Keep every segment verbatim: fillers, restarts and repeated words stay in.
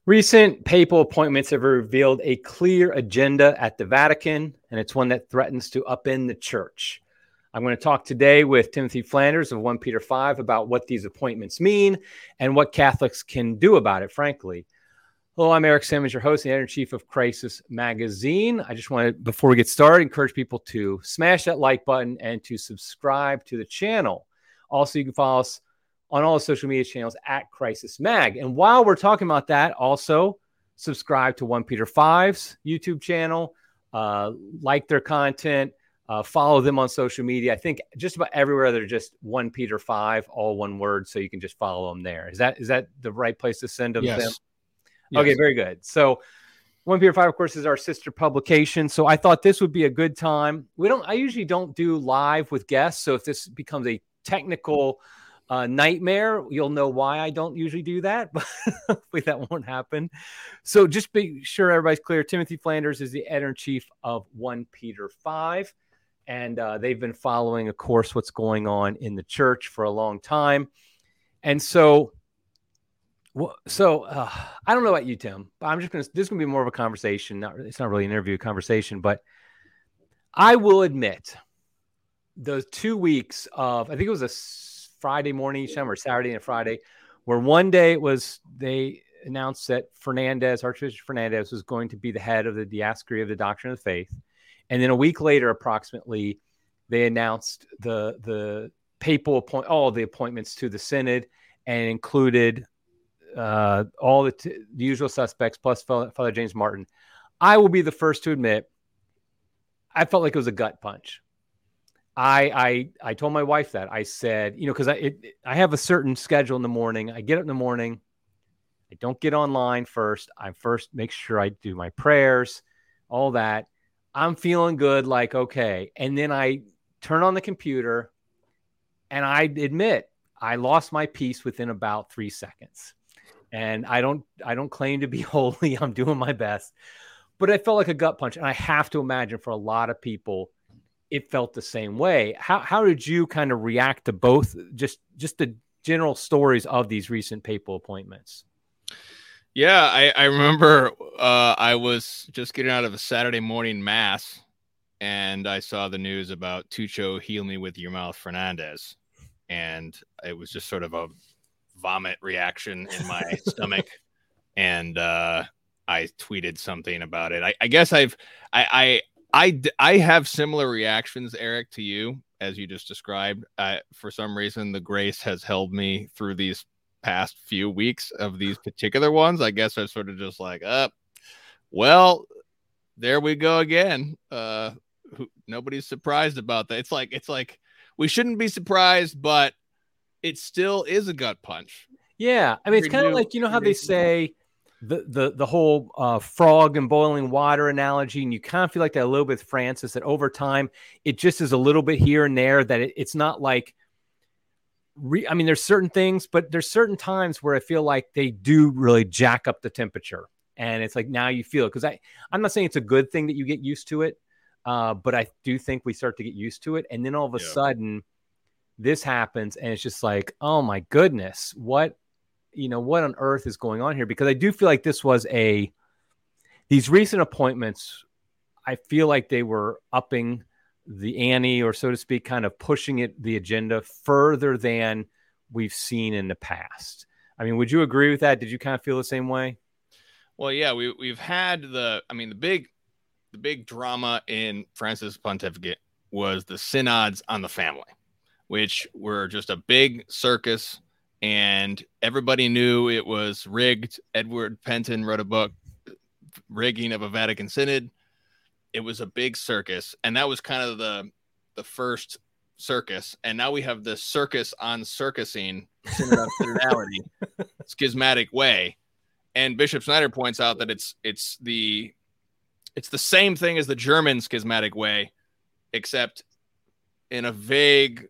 Recent papal appointments have revealed a clear agenda at the Vatican, and it's one that threatens to upend the church. I'm going to talk today with Timothy Flanders of First Peter five about what these appointments mean and what Catholics can do about it, frankly. Hello, I'm Eric Simmons, your host and editor-in-chief of Crisis Magazine. I just want to, before we get started, encourage people to smash that like button and to subscribe to the channel. Also, you can follow us on all the social media channels at Crisis Mag. And while we're talking about that, also subscribe to First Peter five's YouTube channel, uh, like their content, uh, follow them on social media. I think just about everywhere they're just First Peter five, all one word, so you can just follow them there. Is that is that the right place to send them? Yes. Tim? Yes. Okay, very good. So First Peter five, of course, is our sister publication. So I thought this would be a good time. We don't. I usually don't do live with guests. So if this becomes a technical uh, nightmare, you'll know why I don't usually do that. But hopefully that won't happen. So just be sure everybody's clear. Timothy Flanders is the editor-in-chief of First Peter five. And uh, they've been following, of course, what's going on in the church for a long time. And so... Well, so uh, I don't know about you, Tim, but I'm just going to, this is going to be more of a conversation. Not, it's not really an interview conversation, but I will admit those two weeks of, I think it was a Friday morning each time or Saturday and Friday, where one day it was, they announced that Fernandez, Archbishop Fernandez was going to be the head of the diaspora of the Doctrine of the Faith. And then a week later, approximately, they announced the, the papal appoint, all the appointments to the synod and included Uh, all the, t- the usual suspects plus Father James Martin. I will be the first to admit I felt like it was a gut punch. I I I told my wife that. I said, you know, because I it, I have a certain schedule in the morning. I get up in the morning. I don't get online first. I first make sure I do my prayers, all that. I'm feeling good, like okay, and then I turn on the computer, and I admit I lost my peace within about three seconds. And I don't, I don't claim to be holy. I'm doing my best, but it felt like a gut punch. And I have to imagine for a lot of people, it felt the same way. How, how did you kind of react to both, just, just the general stories of these recent papal appointments? Yeah, I, I remember uh, I was just getting out of a Saturday morning mass, and I saw the news about Tucho Heal Me With Your Mouth Fernandez, and it was just sort of a vomit reaction in my stomach, and uh I tweeted something about it. I, I guess I've I, I I I have similar reactions, Eric, to you as you just described. Uh, for some reason, the grace has held me through these past few weeks of these particular ones. I guess I'm sort of just like, uh, well, there we go again. Uh, who, nobody's surprised about that. It's like it's like we shouldn't be surprised, but it still is a gut punch. Yeah. I mean, it's kind of like, you know how they say the the the whole uh, frog and boiling water analogy, and you kind of feel like that a little bit with Francis, that over time, it just is a little bit here and there, that it, it's not like, re- I mean, there's certain things, but there's certain times where I feel like they do really jack up the temperature. And it's like, now you feel it. Because I, I'm not saying it's a good thing that you get used to it, uh, but I do think we start to get used to it. And then all of a yeah. sudden, this happens, and it's just like, oh my goodness, what, you know, what on earth is going on here? Because I do feel like this was a, these recent appointments, I feel like they were upping the ante, or so to speak, kind of pushing it, the agenda further than we've seen in the past. I mean, would you agree with that? Did you kind of feel the same way? Well, yeah, we, we've had the, I mean, the big, the big drama in Francis' pontificate was the synods on the family, which were just a big circus, and everybody knew it was rigged. Edward Penton wrote a book, Rigging of a Vatican Synod. It was a big circus, and that was kind of the the first circus. And now we have the circus on circusing, Synod of Synodality, schismatic way. And Bishop Snyder points out that it's it's the it's the same thing as the German schismatic way, except in a vague,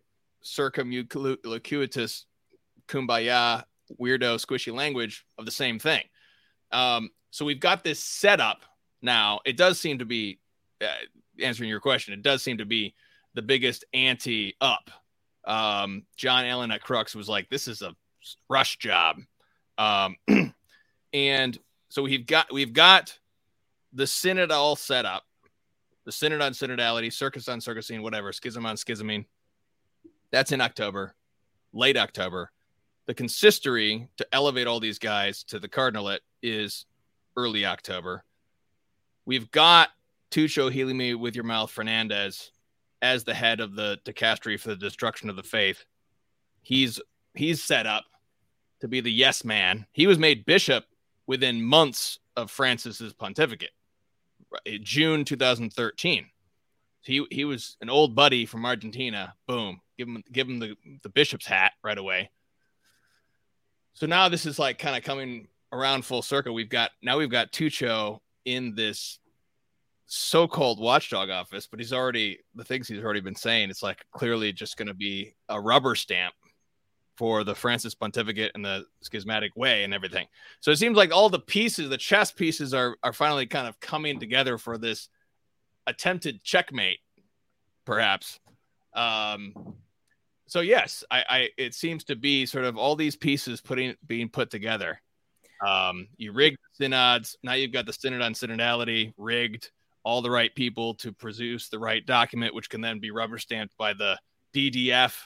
circumlocuitous, kumbaya, weirdo, squishy language of the same thing. Um, so we've got this setup now. It does seem to be, uh, answering your question, it does seem to be the biggest ante up. Um, John Allen at Crux was like, this is a rush job. Um, and So we've got we've got the synod all set up. The synod on synodality, circus on circusine, whatever, schism on schismine. That's in October, late October. The consistory to elevate all these guys to the cardinalate is early October. We've got Tucho Healing Me with Your Mouth Fernandez as the head of the dicastery for the destruction of the faith. He's he's set up to be the yes man. He was made bishop within months of Francis's pontificate, June two thousand thirteen. He he was an old buddy from Argentina. Boom, give him give him the, the bishop's hat right away. So now this is like kind of coming around full circle. We've got now we've got Tucho in this so-called watchdog office, but he's already the things he's already been saying. It's like clearly just going to be a rubber stamp for the Francis pontificate and the schismatic way and everything. So it seems like all the pieces, the chess pieces, are are finally kind of coming together for this attempted checkmate, perhaps. Um, so yes, I, I it seems to be sort of all these pieces putting being put together. Um, you rigged the synods. Now you've got the synod on synodality rigged, all the right people to produce the right document, which can then be rubber stamped by the D D F.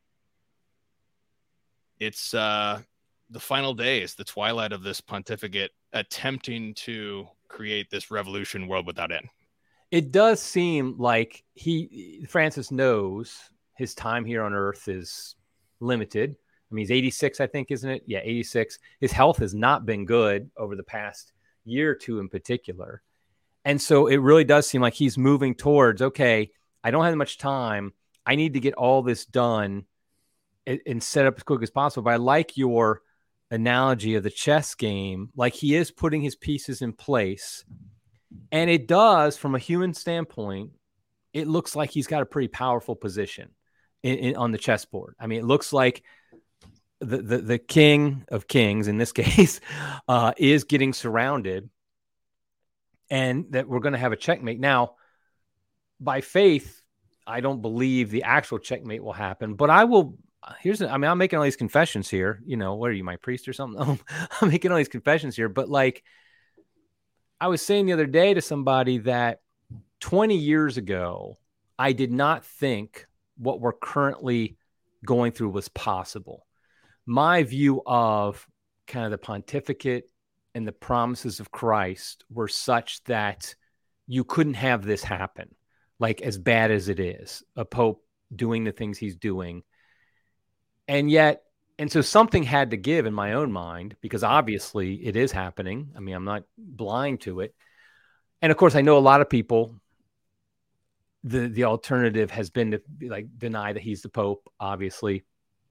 It's uh, the final days, the twilight of this pontificate, attempting to create this revolution world without end. It does seem like he, Francis knows his time here on earth is limited. I mean, he's eighty-six, I think, isn't it? Yeah, eighty-six. His health has not been good over the past year or two in particular. And so it really does seem like he's moving towards, okay, I don't have much time. I need to get all this done and, and set up as quick as possible. But I like your analogy of the chess game. Like he is putting his pieces in place. And it does, from a human standpoint, it looks like he's got a pretty powerful position in, in, on the chessboard. I mean, it looks like the, the, the king of kings, in this case, uh, is getting surrounded and that we're going to have a checkmate. Now, by faith, I don't believe the actual checkmate will happen, but I will. Here's, I mean, I'm making all these confessions here. You know, what are you, my priest or something? I'm making all these confessions here, but like I was saying the other day to somebody that twenty years ago, I did not think what we're currently going through was possible. My view of kind of the pontificate and the promises of Christ were such that you couldn't have this happen, like as bad as it is, a pope doing the things he's doing. And yet, and so something had to give in my own mind, because obviously it is happening. I mean, I'm not blind to it. And of course, I know a lot of people, the, the alternative has been to like deny that he's the pope, obviously,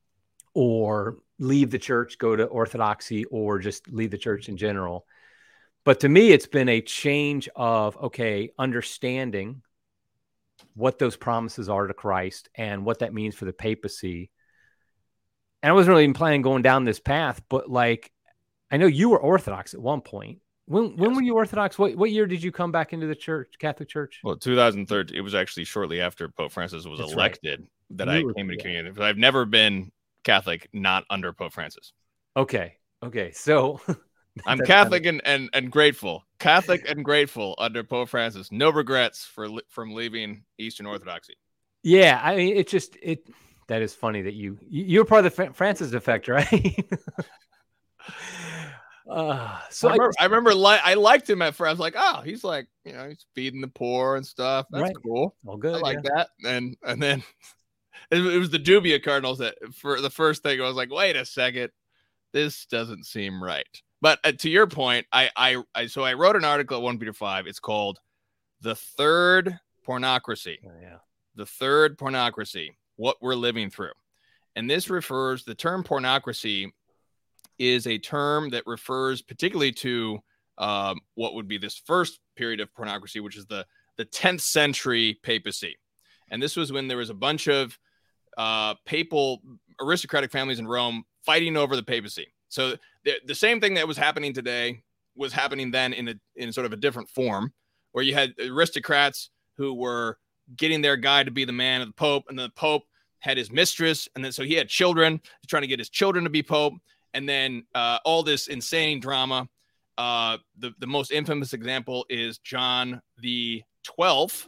or leave the church, go to orthodoxy, or just leave the church in general. But to me, it's been a change of, okay, understanding what those promises are to Christ and what that means for the papacy. And I wasn't really even planning going down this path, but like, I know you were Orthodox at one point. When when yes. were you Orthodox? What what year did you come back into the church, Catholic Church? Well, two thousand thirteen. It was actually shortly after Pope Francis was That's elected right. that you I were, came into yeah. communion. But I've never been Catholic not under Pope Francis. Okay. Okay. So I'm Catholic and, and and grateful. Catholic and grateful under Pope Francis. No regrets for from leaving Eastern Orthodoxy. Yeah, I mean, it just it. That is funny that you you're part of the Francis effect, right? uh, so I remember, I, I remember li- I liked him at first. I was like, oh, he's like, you know, he's feeding the poor and stuff. That's right. cool. All good. I like yeah. that. And and then it, it was the Dubia Cardinals that for the first thing I was like, wait a second, this doesn't seem right. But uh, to your point, I, I I so I wrote an article at First Peter five. It's called "The Third Pornocracy." Oh, yeah. The Third Pornocracy. What we're living through. And this refers, the term pornocracy is a term that refers particularly to um, what would be this first period of pornocracy, which is the, the tenth century papacy. And this was when there was a bunch of uh, papal aristocratic families in Rome fighting over the papacy. So the, the same thing that was happening today was happening then in a, in sort of a different form, where you had aristocrats who were getting their guy to be the man of the Pope, and the Pope had his mistress, and then so he had children, trying to get his children to be Pope, and then uh, all this insane drama. Uh, the, the most infamous example is John the twelfth,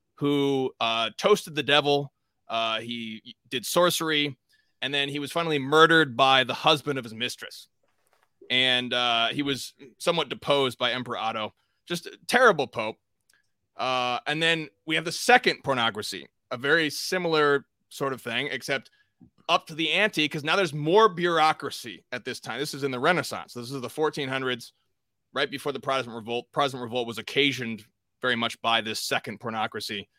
who uh, toasted the devil. Uh, he did sorcery, and then he was finally murdered by the husband of his mistress. And uh, he was somewhat deposed by Emperor Otto. Just a terrible pope. Uh, and then we have the second pornocracy, a very similar sort of thing, except up to the ante, because now there's more bureaucracy at this time. This is in the Renaissance. This is the fourteen hundreds, right before the Protestant Revolt. Protestant Revolt was occasioned very much by this second pornocracy.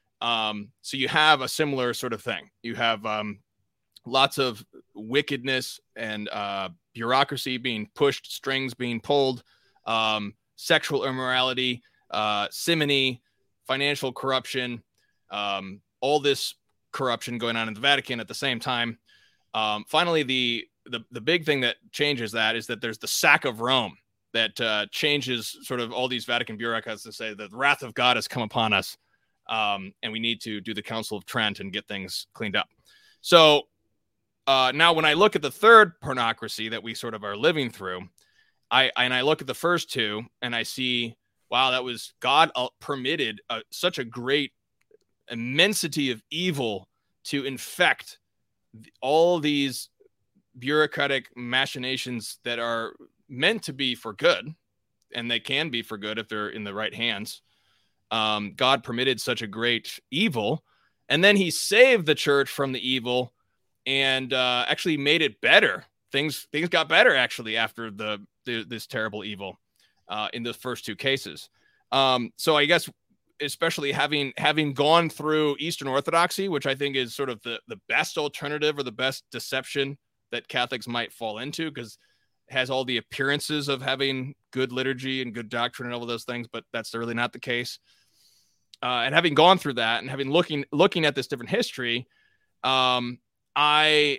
Um, so you have a similar sort of thing. You have um, lots of wickedness and uh, bureaucracy being pushed, strings being pulled, um, sexual immorality, uh, simony, financial corruption, um, all this corruption going on in the Vatican at the same time. Um, finally, the, the the big thing that changes that is that there's the sack of Rome that uh, changes sort of all these Vatican bureaucrats to say that the wrath of God has come upon us, um, and we need to do the Council of Trent and get things cleaned up. So uh, now when I look at the third pornocracy that we sort of are living through, I and I look at the first two and I see, wow, that was God permitted uh, such a great immensity of evil to infect all these bureaucratic machinations that are meant to be for good, and they can be for good if they're in the right hands. Um, God permitted such a great evil, and then he saved the church from the evil and uh, actually made it better. Things things got better actually after the, the this terrible evil uh, in the first two cases. Um, so I guess especially having having gone through Eastern Orthodoxy, which I think is sort of the, the best alternative or the best deception that Catholics might fall into, because it has all the appearances of having good liturgy and good doctrine and all of those things, but that's really not the case. Uh, and having gone through that and having looking looking at this different history, um, I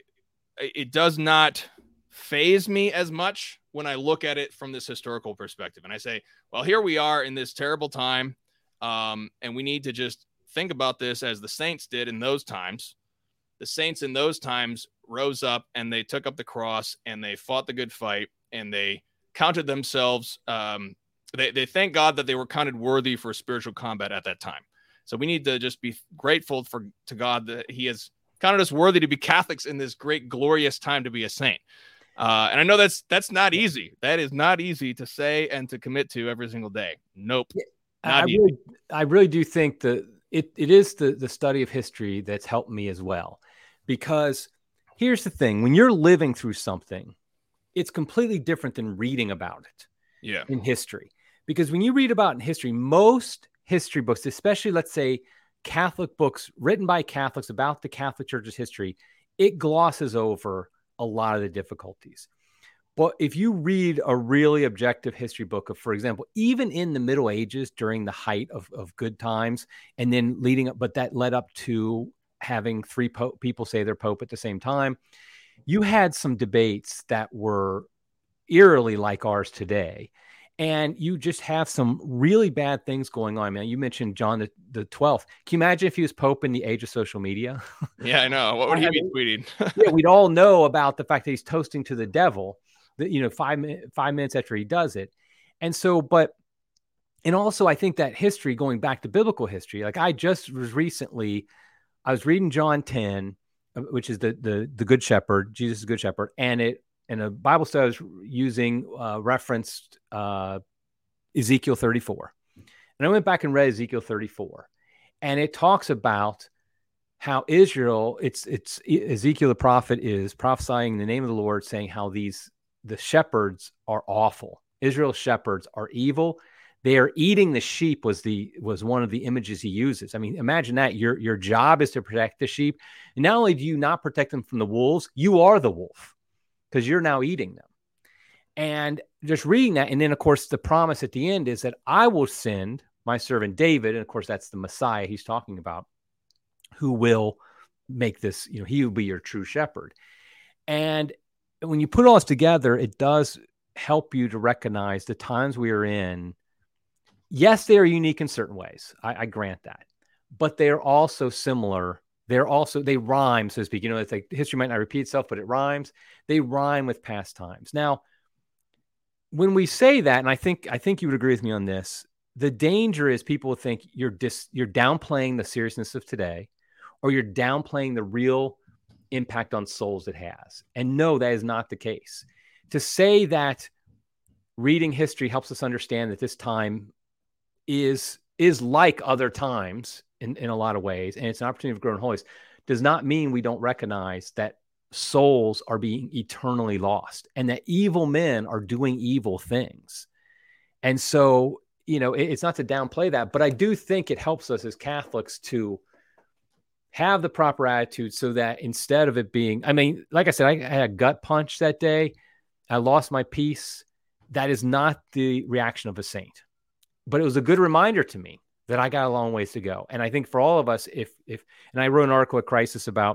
it does not faze me as much when I look at it from this historical perspective. And I say, well, here we are in this terrible time. Um, and we need to just think about this as the saints did in those times. The saints in those times rose up and they took up the cross and they fought the good fight and they counted themselves. Um, they, they thank God that they were counted worthy for spiritual combat at that time. So we need to just be grateful for to God that he has counted us worthy to be Catholics in this great, glorious time to be a saint. Uh, and I know that's that's not easy. That is not easy to say and to commit to every single day. Nope. I really, I really do think that it, it is the, the study of history that's helped me as well. Because here's the thing, when you're living through something, it's completely different than reading about it yeah. in history. Because when you read about in history, most history books, especially let's say Catholic books written by Catholics about the Catholic Church's history, it glosses over a lot of the difficulties. But if you read a really objective history book of, for example, even in the Middle Ages during the height of, of good times and then leading up, but that led up to having three po- people say they're Pope at the same time, you had some debates that were eerily like ours today. And you just have some really bad things going on, man. You mentioned John the, the twelfth. Can you imagine if he was Pope in the age of social media? Yeah, I know. What would he be tweeting? Yeah, we'd all know about the fact that he's toasting to the devil. That, you know, five, five minutes after he does it. And so, but, and also I think that history, going back to biblical history, like I just was recently, I was reading John ten, which is the, the, the good shepherd, Jesus is the good shepherd. And it, and a Bible study I was using uh, referenced uh, Ezekiel thirty-four. And I went back and read Ezekiel thirty-four, and it talks about how Israel, it's, it's Ezekiel, the prophet, is prophesying in the name of the Lord, saying how these, the shepherds are awful. Israel's shepherds are evil. They are eating the sheep was the was one of the images he uses. I mean, imagine that. Your your job is to protect the sheep. And not only do you not protect them from the wolves, you are the wolf because you're now eating them. And just reading that, and then of course the promise at the end is that I will send my servant David, and of course that's the Messiah he's talking about, who will make this, you know, he will be your true shepherd. And when you put all this together, it does help you to recognize the times we are in. Yes, they are unique in certain ways. I, I grant that, but they are also similar. They're also, they rhyme, so to speak. You know, it's like history might not repeat itself, but it rhymes. They rhyme with past times. Now, when we say that, and I think I think you would agree with me on this, the danger is people think you're dis, you're downplaying the seriousness of today, or you're downplaying the real impact on souls it has. And no, that is not the case. To say that reading history helps us understand that this time is is like other times in, in a lot of ways, and it's an opportunity for growing holiness, does not mean we don't recognize that souls are being eternally lost and that evil men are doing evil things. And so, you know, it, it's not to downplay that, but I do think it helps us as Catholics to have the proper attitude so that instead of it being, I mean, like I said, I, I had a gut punch that day. I lost my peace. That is not the reaction of a saint, but it was a good reminder to me that I got a long ways to go. And I think for all of us, if, if, and I wrote an article at Crisis about,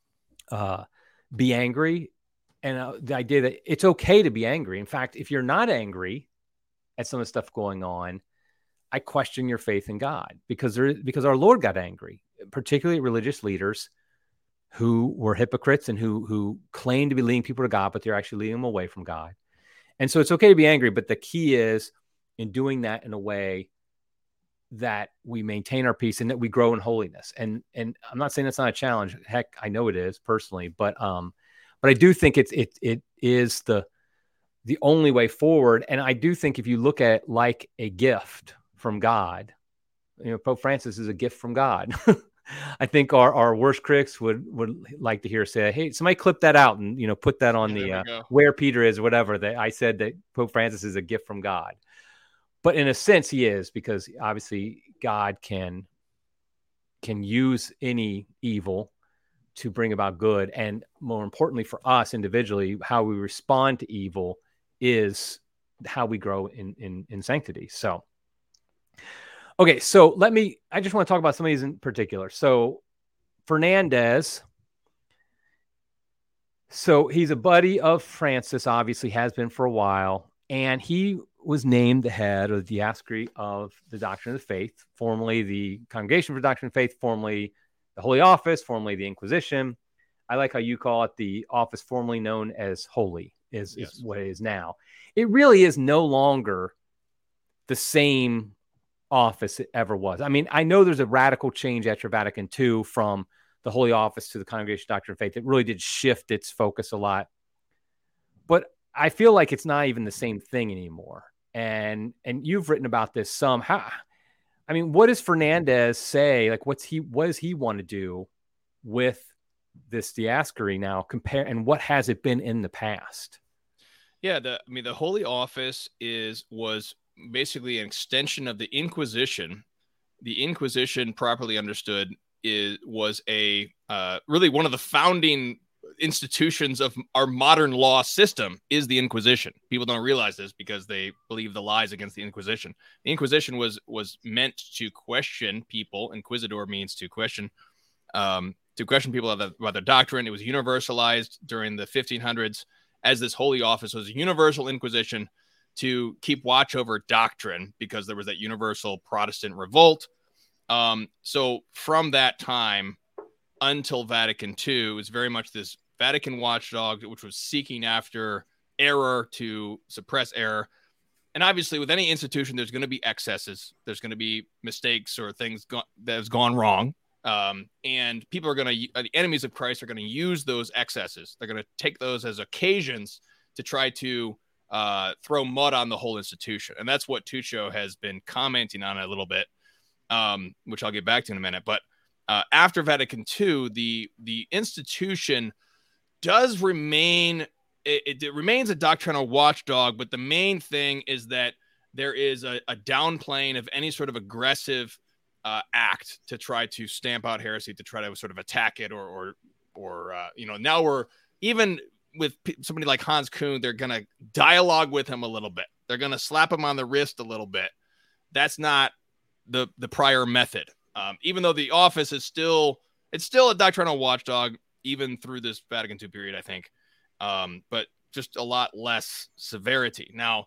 uh, be angry. And uh, the idea that it's okay to be angry. In fact, if you're not angry at some of the stuff going on, I question your faith in God, because there, because our Lord got angry, particularly religious leaders who were hypocrites and who, who claimed to be leading people to God, but they're actually leading them away from God. And so it's okay to be angry, but the key is in doing that in a way that we maintain our peace and that we grow in holiness. And, and I'm not saying that's not a challenge. Heck, I know it is personally, but, um, but I do think it's, it, it is the, the only way forward. And I do think if you look at it like a gift from God, you know, Pope Francis is a gift from God. I think our, our worst critics would, would like to hear say, hey, somebody clip that out and, you know, put that on yeah, the, uh, where Peter is or whatever, that I said that Pope Francis is a gift from God. But in a sense, he is, because obviously God can can use any evil to bring about good. And more importantly for us individually, how we respond to evil is how we grow in, in, in sanctity. So, okay, so let me, I just want to talk about some of these in particular. So Fernandez, so he's a buddy of Francis, obviously has been for a while, and he was named the head of the diaspora of the Doctrine of the Faith, formerly the Congregation for Doctrine of Faith, formerly the Holy Office, formerly the Inquisition. I like how you call it the office formerly known as Holy, is, yes. is what it is now. It really is no longer the same office it ever was. I mean, I know there's a radical change after Vatican Two from the Holy Office to the Congregation for Doctrine of Faith. It really did shift its focus a lot. But I feel like it's not even the same thing anymore. And and you've written about this some. How, I mean, what does Fernandez say? Like, what's he? What does he want to do with this diaspora now? Compare, and what has it been in the past? Yeah, the I mean, the Holy Office is was basically an extension of the Inquisition. The Inquisition, properly understood, is was a uh, really one of the founding institutions of our modern law system is the Inquisition. People don't realize this because they believe the lies against the Inquisition. The Inquisition was was meant to question people. Inquisitor means to question, um, to question people about, about their doctrine. It was universalized during the fifteen hundreds as this Holy Office was a universal Inquisition to keep watch over doctrine because there was that universal Protestant revolt. Um, so from that time until Vatican Two, is very much this Vatican watchdog, which was seeking after error to suppress error. And obviously, with any institution, there's going to be excesses. There's going to be mistakes or things go- that has gone wrong. Um, and people are going to, the enemies of Christ are going to use those excesses. They're going to take those as occasions to try to uh, throw mud on the whole institution. And that's what Tuccio has been commenting on a little bit, um, which I'll get back to in a minute. But Uh, after Vatican Two, the the institution does remain, it, it remains a doctrinal watchdog, but the main thing is that there is a, a downplaying of any sort of aggressive uh, act to try to stamp out heresy, to try to sort of attack it, or, or, or uh, you know, now we're, even with p- somebody like Hans Kuhn, they're going to dialogue with him a little bit. They're going to slap him on the wrist a little bit. That's not the the prior method. Um, even though the office is still, it's still a doctrinal watchdog, even through this Vatican Two period, I think. Um, but just a lot less severity. Now,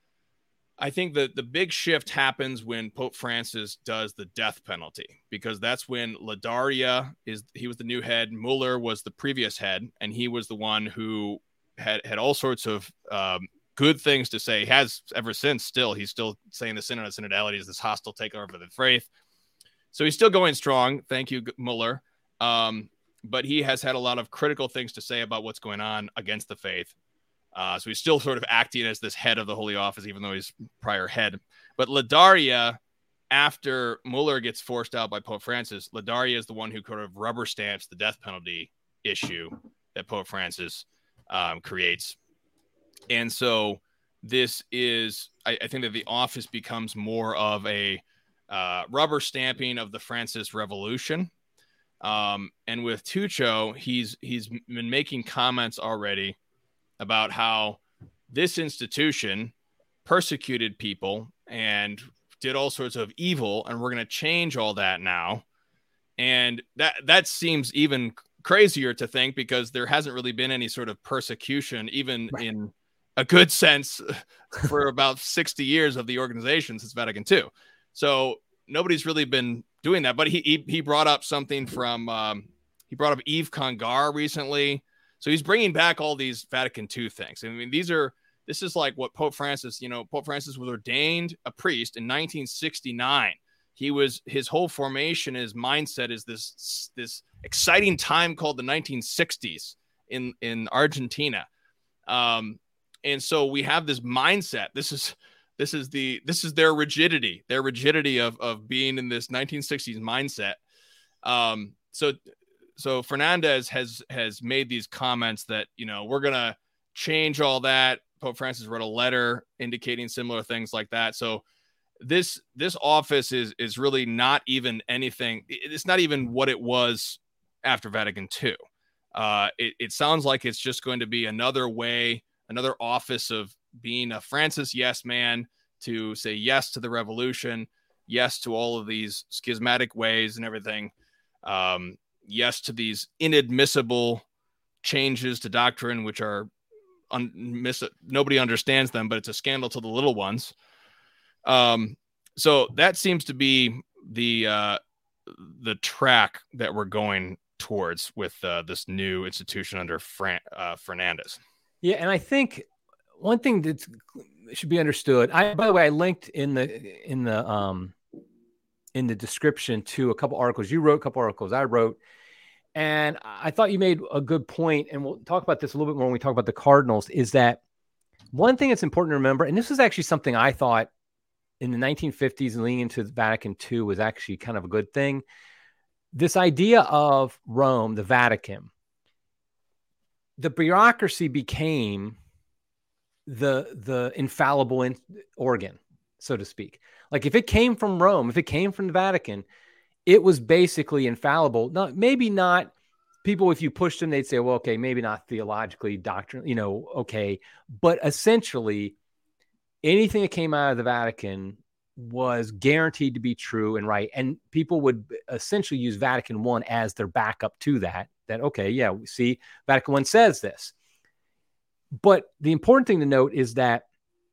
I think that the big shift happens when Pope Francis does the death penalty, because that's when Ladaria is, he was the new head. Mueller was the previous head, and he was the one who had, had all sorts of um, good things to say. He has ever since. Still, he's still saying the synod of synodality is this hostile takeover of the faith. So he's still going strong. Thank you, Mueller. Um, but he has had a lot of critical things to say about what's going on against the faith. Uh, so he's still sort of acting as this head of the Holy Office, even though he's prior head. But LaDaria, after Mueller gets forced out by Pope Francis, LaDaria is the one who sort of rubber stamps the death penalty issue that Pope Francis um, creates. And so this is, I, I think that the office becomes more of a uh, rubber stamping of the Francis Revolution. Um, and with Tucho, he's he's been making comments already about how this institution persecuted people and did all sorts of evil, and we're going to change all that now. And that that seems even crazier to think, because there hasn't really been any sort of persecution, even right. in a good sense, for about sixty years of the organization since Vatican Two. So nobody's really been doing that. But he he, he brought up something from um, he brought up Yves Congar recently. So he's bringing back all these Vatican Two things. I mean, these are this is like what Pope Francis, you know, Pope Francis was ordained a priest in nineteen sixty-nine. He was his whole formation, his mindset is this this exciting time called the nineteen sixties in in Argentina. Um, and so we have this mindset. This is this is the this is their rigidity, their rigidity of of being in this nineteen sixties mindset. Um, so so Fernandez has has made these comments that, you know, we're gonna change all that. Pope Francis wrote a letter indicating similar things like that. So this this office is is really not even anything. It's not even what it was after Vatican Two. Uh, it, it sounds like it's just going to be another way, another office of being a Francis yes man, to say yes to the revolution, yes to all of these schismatic ways and everything, um, yes to these inadmissible changes to doctrine, which are un- miss- nobody understands them, but it's a scandal to the little ones. Um, so that seems to be the uh, the track that we're going towards with uh, this new institution under Fran- uh, Fernandez. Yeah, and I think one thing that should be understood. I, by the way, I linked in the in the um in the description to a couple articles. You wrote a couple articles. I wrote, and I thought you made a good point. And we'll talk about this a little bit more when we talk about the Cardinals. Is that one thing that's important to remember? And this is actually something I thought in the nineteen fifties and leading into Vatican Two was actually kind of a good thing. This idea of Rome, the Vatican, the bureaucracy became the the infallible in, organ, so to speak. Like if it came from Rome, if it came from the Vatican, it was basically infallible. Not maybe not people, if you pushed them, they'd say, well, okay, maybe not theologically, doctrinally, you know, okay. But essentially, anything that came out of the Vatican was guaranteed to be true and right. And people would essentially use Vatican One as their backup to that, that, okay, yeah, we see Vatican One says this. But the important thing to note is that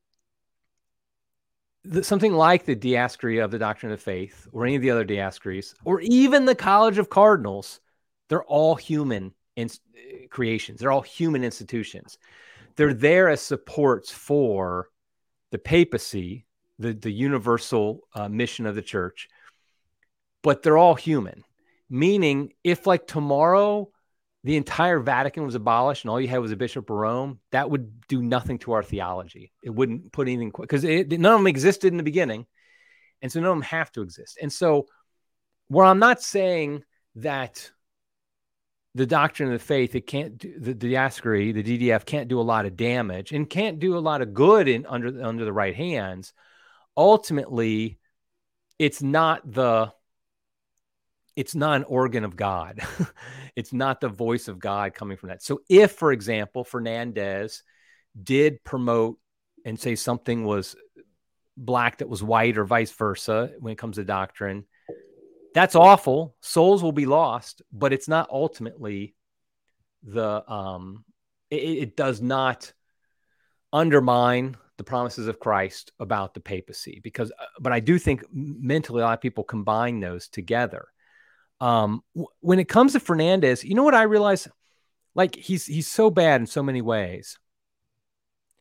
the, something like the Diascory of the Doctrine of the Faith, or any of the other diascories, or even the College of Cardinals, they're all human in, creations. They're all human institutions. They're there as supports for the papacy, the, the universal uh, mission of the church, but they're all human. Meaning, if like tomorrow the entire Vatican was abolished and all you had was a Bishop of Rome, that would do nothing to our theology. It wouldn't put anything, because none of them existed in the beginning. And so none of them have to exist. And so where I'm not saying that the doctrine of the faith, it can't do, the diascory, the D D F can't do a lot of damage and can't do a lot of good in under, under the right hands. Ultimately, it's not the, it's not an organ of God. It's not the voice of God coming from that. So if, for example, Fernandez did promote and say something was black that was white or vice versa when it comes to doctrine, that's awful. Souls will be lost, but it's not ultimately the, um, it, it does not undermine the promises of Christ about the papacy, because, but I do think mentally a lot of people combine those together. Um, w- when it comes to Fernandez, you know what I realize? Like he's, he's so bad in so many ways,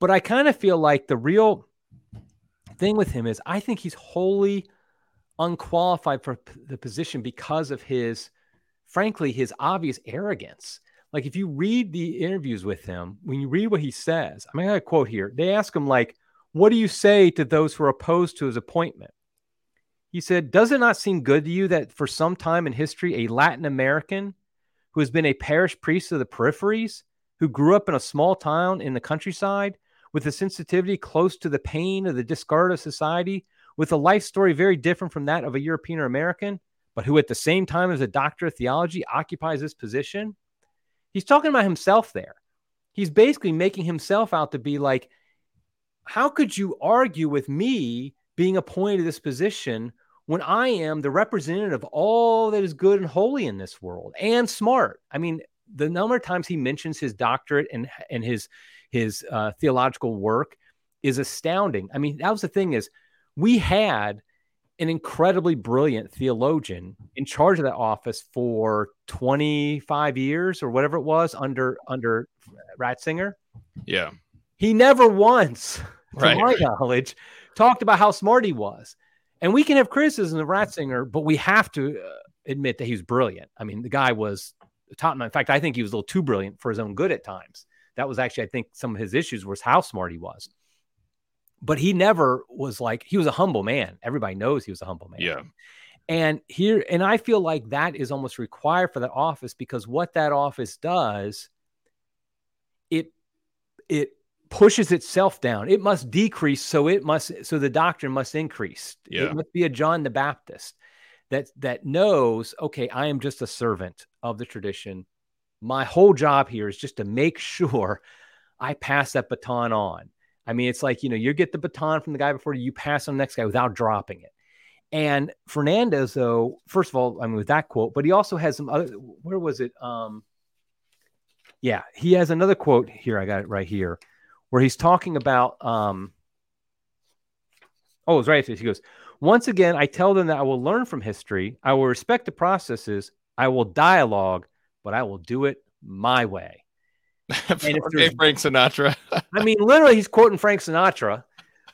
But I kind of feel like the real thing with him is I think he's wholly unqualified for the position because of his, frankly, his obvious arrogance. Like if you read the interviews with him, when you read what he says, I mean, I got a quote here. They ask him like, what do you say to those who are opposed to his appointment? He said, does it not seem good to you that for some time in history, a Latin American who has been a parish priest of the peripheries, who grew up in a small town in the countryside with a sensitivity close to the pain of the discard of society, with a life story very different from that of a European or American, but who at the same time as a doctor of theology occupies this position? He's talking about himself there. He's basically making himself out to be like, how could you argue with me being appointed to this position when I am the representative of all that is good and holy in this world and smart? I mean, the number of times he mentions his doctorate and, and his, his uh, theological work is astounding. I mean, that was the thing is we had an incredibly brilliant theologian in charge of that office for twenty-five years or whatever it was under, under Ratzinger. Yeah. He never once, right. to my knowledge, talked about how smart he was. And we can have criticism of Ratzinger, but we have to uh, admit that he was brilliant. I mean, the guy was top. In fact, I think he was a little too brilliant for his own good at times. That was actually, I think, some of his issues was how smart he was. But he never was like, he was a humble man. Everybody knows he was a humble man. Yeah. And here, and I feel like that is almost required for that office, because what that office does, it, it pushes itself down. It must decrease. So it must, so the doctrine must increase. Yeah. It must be a John the Baptist that, that knows, okay, I am just a servant of the tradition. My whole job here is just to make sure I pass that baton on. I mean, it's like, you know, you get the baton from the guy before you, you pass on the next guy without dropping it. And Fernandez, though, first of all, I mean, with that quote, but he also has some other, where was it? Um, yeah, he has another quote here. I got it right here where he's talking about, um, oh, it's right. He goes, once again, I tell them that I will learn from history. I will respect the processes. I will dialogue, but I will do it my way. And okay, Frank Sinatra. I mean, literally, he's quoting Frank Sinatra.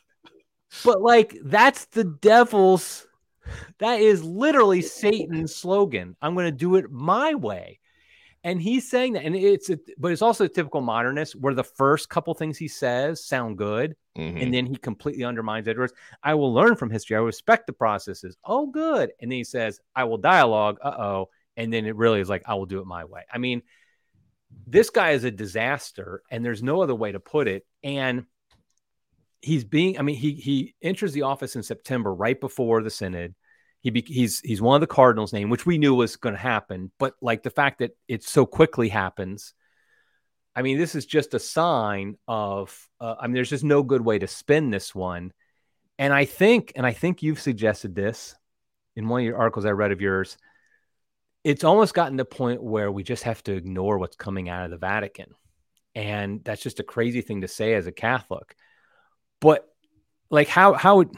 But like, that's the devil's, that is literally Satan's slogan. I'm going to do it my way. And he's saying that, and it's, a, but it's also a typical modernist where the first couple things he says sound good. Mm-hmm. And then he completely undermines Edwards. I will learn from history. I will respect the processes. Oh, good. And then he says, I will dialogue. Uh-oh. And then it really is like, I will do it my way. I mean, this guy is a disaster, and there's no other way to put it. And he's being, I mean, he, he enters the office in September, right before the synod. He be, he's, he's one of the cardinals named, which we knew was going to happen, but like the fact that it so quickly happens. I mean, this is just a sign of, uh, I mean, there's just no good way to spin this one. And I think, and I think you've suggested this in one of your articles I read of yours, it's almost gotten to the point where we just have to ignore what's coming out of the Vatican. And that's just a crazy thing to say as a Catholic. But like, how, how would,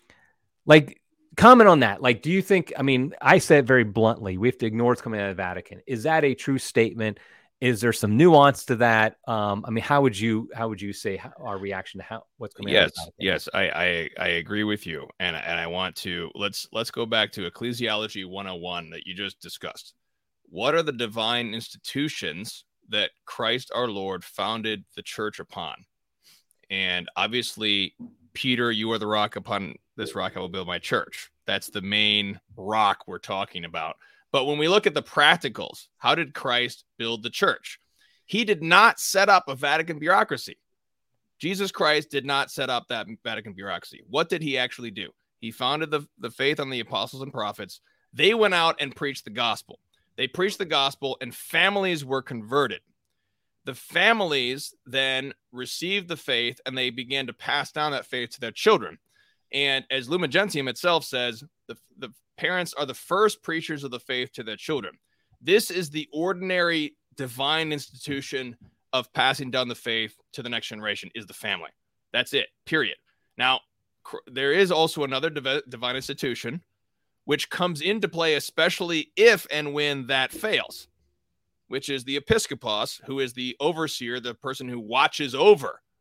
like, comment on that. Like, do you think, I mean, I said very bluntly, we have to ignore what's coming out of the Vatican. Is that a true statement? Is there some nuance to that? Um, I mean, how would you, how would you say how, our reaction to how, what's coming yes, out of the Vatican? Yes, I, I, I agree with you. And, and I want to, let's, let's go back to Ecclesiology one oh one that you just discussed. What are the divine institutions that Christ our Lord founded the church upon? And obviously, Peter, you are the rock, upon this rock I will build my church. That's the main rock we're talking about. But when we look at the practicals, how did Christ build the church? He did not set up a Vatican bureaucracy. Jesus Christ did not set up that Vatican bureaucracy. What did he actually do? He founded the, the faith on the apostles and prophets. They went out and preached the gospel. They preached the gospel, and families were converted. The families then received the faith, and they began to pass down that faith to their children. And as Lumen Gentium itself says, the, the parents are the first preachers of the faith to their children. This is the ordinary divine institution of passing down the faith to the next generation, is the family. That's it, period. Now, cr- there is also another div- divine institution which comes into play, especially if and when that fails, which is the episkopos, who is the overseer, the person who watches over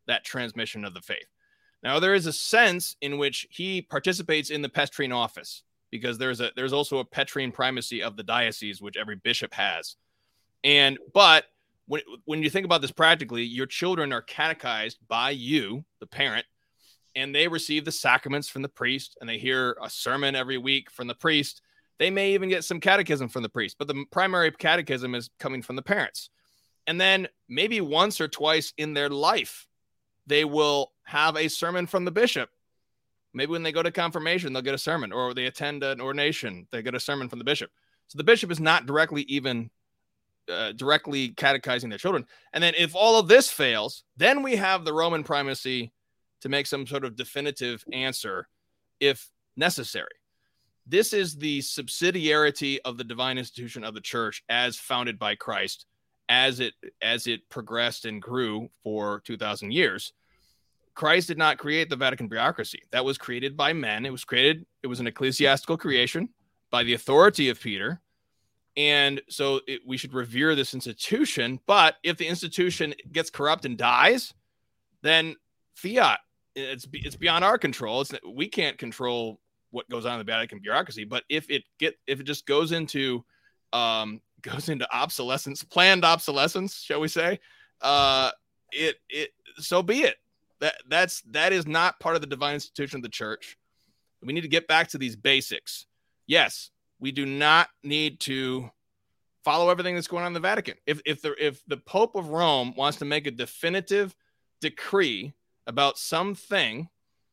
that transmission of the faith. Now, there is a sense in which he participates in the Petrine office, because there's a there's also a Petrine primacy of the diocese, which every bishop has. And but when when you think about this practically, your children are catechized by you, the parent, and they receive the sacraments from the priest, and they hear a sermon every week from the priest. They may even get some catechism from the priest, but the primary catechism is coming from the parents. And then maybe once or twice in their life, they will have a sermon from the bishop. Maybe when they go to confirmation, they'll get a sermon, or they attend an ordination, they get a sermon from the bishop. So the bishop is not directly even uh, directly catechizing their children. And then if all of this fails, then we have the Roman primacy to make some sort of definitive answer if necessary. This is the subsidiarity of the divine institution of the church as founded by Christ, as it as it progressed and grew for two thousand years. Christ did not create the Vatican bureaucracy. That was created by men. It was created, it was an ecclesiastical creation by the authority of Peter. And so it, we should revere this institution. But if the institution gets corrupt and dies, then fiat, it's it's beyond our control. It's we can't control what goes on in the Vatican bureaucracy. But if it get if it just goes into um, goes into obsolescence, planned obsolescence, shall we say, uh, it it so be it. That that's that is not part of the divine institution of the church. We need to get back to these basics. Yes, we do not need to follow everything that's going on in the Vatican. If if the if the Pope of Rome wants to make a definitive decree about something,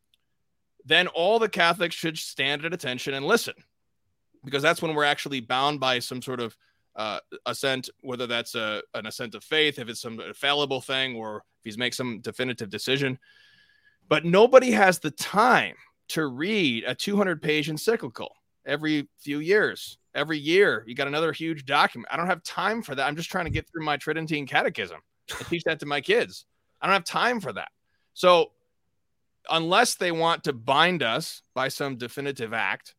then all the Catholics should stand at attention and listen, because that's when we're actually bound by some sort of uh, assent, whether that's a, an assent of faith, if it's some fallible thing, or if he's make some definitive decision. But nobody has the time to read a two hundred page encyclical every few years. Every year, you got another huge document. I don't have time for that. I'm just trying to get through my Tridentine catechism and teach that to my kids. I don't have time for that. So unless they want to bind us by some definitive act,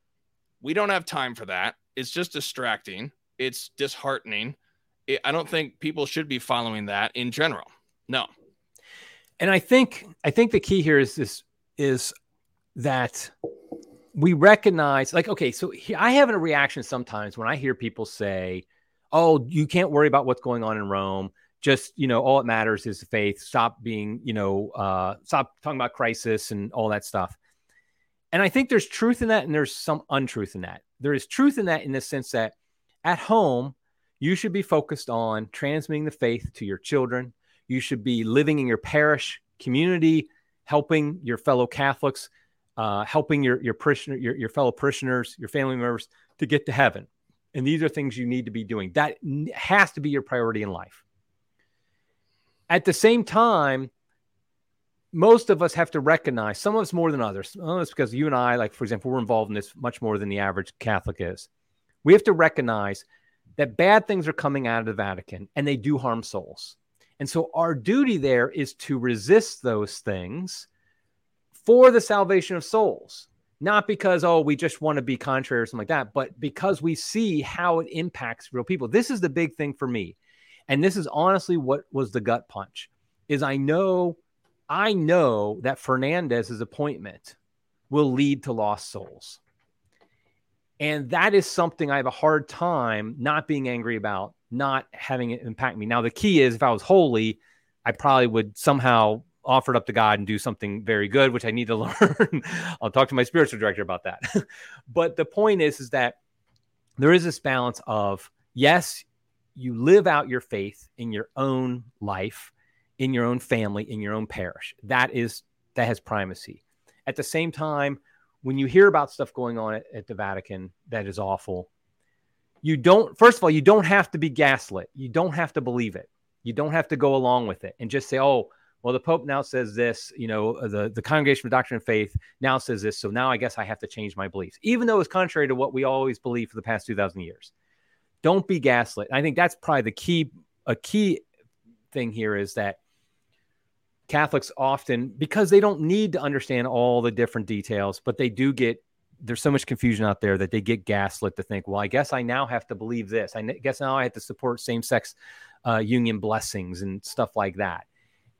we don't have time for that. It's just distracting. It's disheartening. It, I don't think people should be following that in general. No. And I think I think the key here is this is that we recognize, like, okay, so he, I have a reaction sometimes when I hear people say, oh, you can't worry about what's going on in Rome. Just, you know, all that matters is the faith. Stop being, you know, uh, stop talking about crisis and all that stuff. And I think there's truth in that, and there's some untruth in that. There is truth in that in the sense that at home, you should be focused on transmitting the faith to your children. You should be living in your parish community, helping your fellow Catholics, uh, helping your your parishioner, your, your fellow parishioners, your family members to get to heaven. And these are things you need to be doing. That has to be your priority in life. At the same time, most of us have to recognize, some of us more than others, some of us because you and I, like, for example, we're involved in this much more than the average Catholic is. We have to recognize that bad things are coming out of the Vatican, and they do harm souls. And so our duty there is to resist those things for the salvation of souls. Not because, oh, we just want to be contrary or something like that, but because we see how it impacts real people. This is the big thing for me. And this is honestly what was the gut punch, is I know, I know that Fernandez's appointment will lead to lost souls. And that is something I have a hard time not being angry about, not having it impact me. Now, the key is, if I was holy, I probably would somehow offer it up to God and do something very good, which I need to learn. I'll talk to my spiritual director about that. But the point is, is that there is this balance of, yes, you live out your faith in your own life, in your own family, in your own parish. That is, that has primacy. At the same time, when you hear about stuff going on at, at the Vatican that is awful, you don't, first of all, you don't have to be gaslit. You don't have to believe it. You don't have to go along with it and just say, oh, well, the Pope now says this, you know, the, the Congregation for Doctrine and Faith now says this, so now I guess I have to change my beliefs, even though it's contrary to what we always believed for the past two thousand years. Don't be gaslit. I think that's probably the key, a key thing here is that Catholics often, because they don't need to understand all the different details, but they do get, there's so much confusion out there that they get gaslit to think, well, I guess I now have to believe this. I guess now I have to support same-sex uh, union blessings and stuff like that.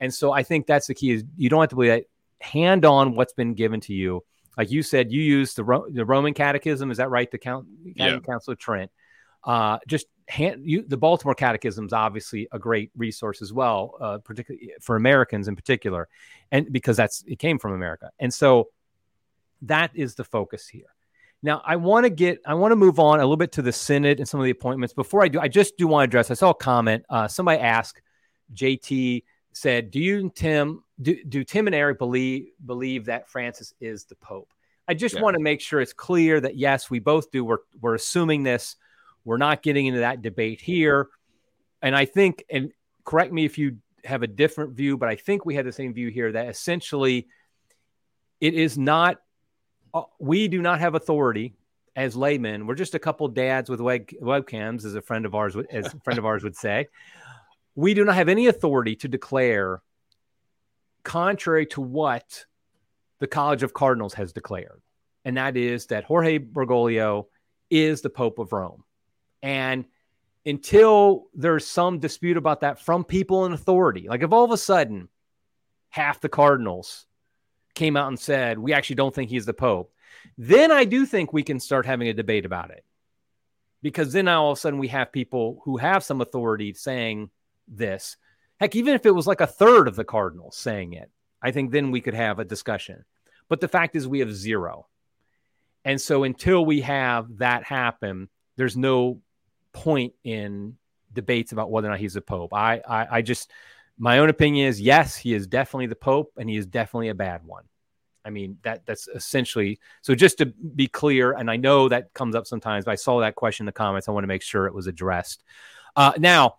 And so I think that's the key is you don't have to believe that. Hand on what's been given to you. Like you said, you use the Ro- the Roman Catechism. Is that right? The Count, yeah. Council of Trent. Uh, just hand you the Baltimore Catechism is obviously a great resource as well, uh, particularly for Americans in particular, and because that's it came from America. And so that is the focus here. Now I want to get I want to move on a little bit to the Synod and some of the appointments. Before I do, I just do want to address. I saw a comment. Uh, somebody asked J T said, "Do you and Tim do, do Tim and Eric believe believe that Francis is the Pope?" I just yeah. want to make sure it's clear that yes, we both do. We're we're assuming this. We're not getting into that debate here. And I think, and correct me if you have a different view, but I think we had the same view here that essentially it is not. Uh, we do not have authority as laymen. We're just a couple dads with web, webcams, as a friend of ours as a friend of ours would say. We do not have any authority to declare contrary to what the College of Cardinals has declared. And that is that Jorge Bergoglio is the Pope of Rome. And until there's some dispute about that from people in authority, like if all of a sudden half the Cardinals came out and said, we actually don't think he's the Pope, then I do think we can start having a debate about it. Because then all of a sudden we have people who have some authority saying this. Heck, even if it was like a third of the Cardinals saying it, I think then we could have a discussion. But the fact is we have zero. And so until we have that happen, there's no point in debates about whether or not he's the Pope. I, I, I just, my own opinion is, yes, he is definitely the Pope, and he is definitely a bad one. I mean, that that's essentially, so just to be clear, and I know that comes up sometimes, but I saw that question in the comments. I want to make sure it was addressed. Uh, now,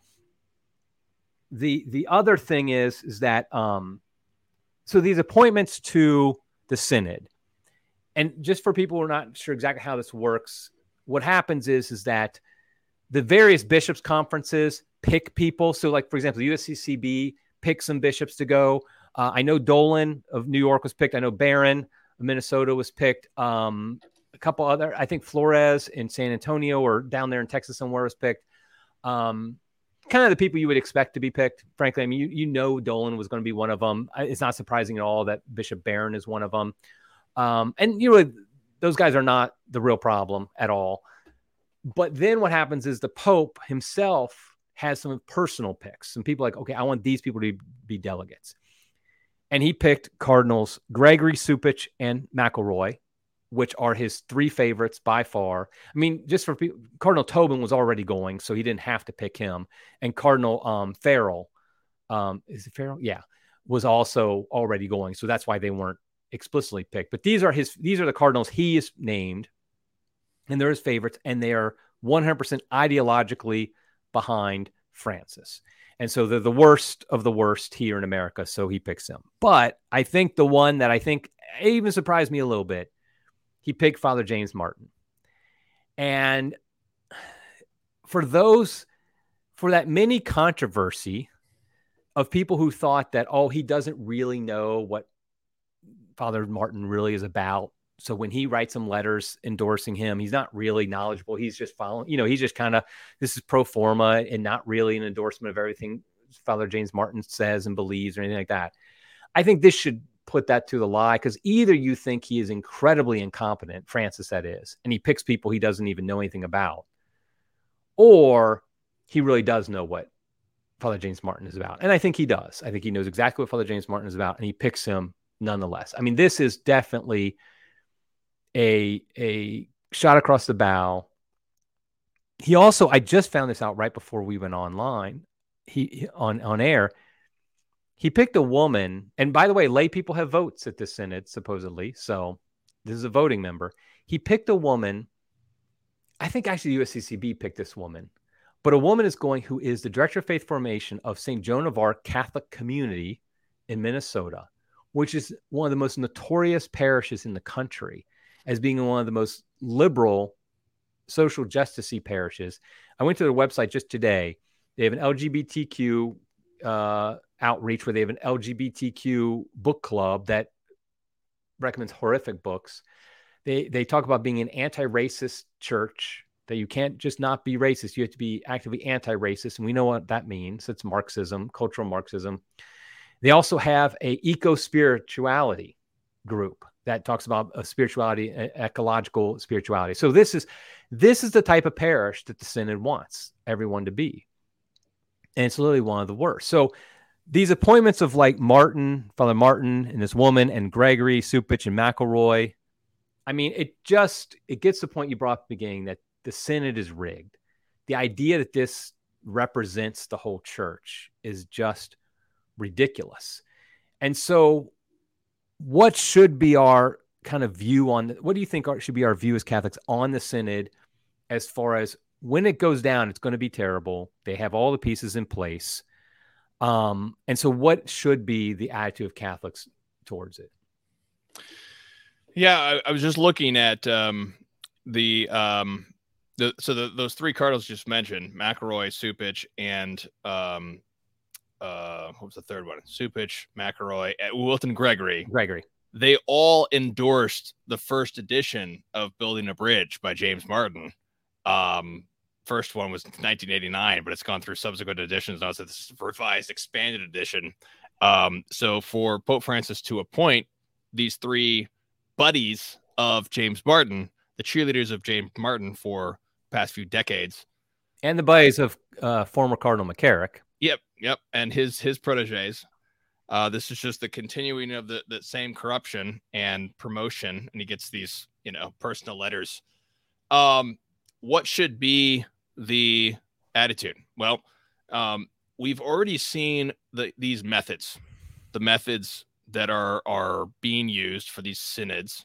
the the other thing is, is that, um, so these appointments to the Synod, and just for people who are not sure exactly how this works, what happens is, is that the various bishops' conferences pick people. So like, for example, the U S C C B picked some bishops to go. Uh, I know Dolan of New York was picked. I know Barron of Minnesota was picked. Um, a couple other, I think Flores in San Antonio or down there in Texas somewhere was picked. Um, kind of the people you would expect to be picked, frankly. I mean, you, you know Dolan was going to be one of them. It's not surprising at all that Bishop Barron is one of them. Um, and, you know, those guys are not the real problem at all. But then what happens is the Pope himself has some personal picks. Some people like, okay, I want these people to be delegates. And he picked Cardinals Gregory, Cupich, and McElroy, which are his three favorites by far. I mean, just for people, Cardinal Tobin was already going, so he didn't have to pick him. And Cardinal um, Farrell, um, is it Farrell? Yeah, was also already going. So that's why they weren't explicitly picked. But these are his, these are the Cardinals he is named, and they're his favorites, and they are one hundred percent ideologically behind Francis. And so they're the worst of the worst here in America, so he picks them. But I think the one that I think even surprised me a little bit, he picked Father James Martin. And for those, for that mini controversy of people who thought that, oh, he doesn't really know what Father Martin really is about. So when he writes some letters endorsing him, he's not really knowledgeable. He's just following, you know, he's just kind of, this is pro forma and not really an endorsement of everything Father James Martin says and believes or anything like that. I think this should put that to the lie, because either you think he is incredibly incompetent, Francis that is, and he picks people he doesn't even know anything about, or he really does know what Father James Martin is about. And I think he does. I think he knows exactly what Father James Martin is about, and he picks him nonetheless. I mean, this is definitely a a shot across the bow. He also, I just found this out right before we went online, he on, on air, he picked a woman. And by the way, lay people have votes at this synod, supposedly. So this is a voting member. He picked a woman. I think actually U S C C B picked this woman, but a woman is going who is the director of faith formation of Saint Joan of Arc Catholic Community in Minnesota, which is one of the most notorious parishes in the country as being one of the most liberal social justice-y parishes. I went to their website just today. They have an L G B T Q uh, outreach where they have an L G B T Q book club that recommends horrific books. They they talk about being an anti-racist church, that you can't just not be racist. You have to be actively anti-racist. And we know what that means. It's Marxism, cultural Marxism. They also have a eco-spirituality group that talks about a spirituality, ecological spirituality. So this is this is the type of parish that the synod wants everyone to be. And it's literally one of the worst. So these appointments of like Martin, Father Martin and this woman, and Gregory, Cupich, and McElroy, I mean, it just, it gets to the point you brought up at the beginning that the synod is rigged. The idea that this represents the whole church is just ridiculous. And so what should be our kind of view on, what do you think should be our view as Catholics on the synod, as far as when it goes down, it's going to be terrible. They have all the pieces in place. Um, and so what should be the attitude of Catholics towards it? Yeah, I, I was just looking at um, the, um, the so the, those three cardinals just mentioned, McElroy, Cupich, and um, uh, what was the third one? Cupich, McElroy, Wilton Gregory. Gregory. They all endorsed the first edition of Building a Bridge by James Martin. Um, first one was nineteen eighty-nine, but it's gone through subsequent editions. Now it's this revised, expanded edition. Um, so for Pope Francis to appoint these three buddies of James Martin, the cheerleaders of James Martin for the past few decades, and the buddies of uh, former Cardinal McCarrick. Yep, yep, and his his proteges. Uh, this is just the continuing of the, the same corruption and promotion, and he gets these, you know, personal letters. Um, what should be the attitude? Well, um, we've already seen the these methods, the methods that are are being used for these synods.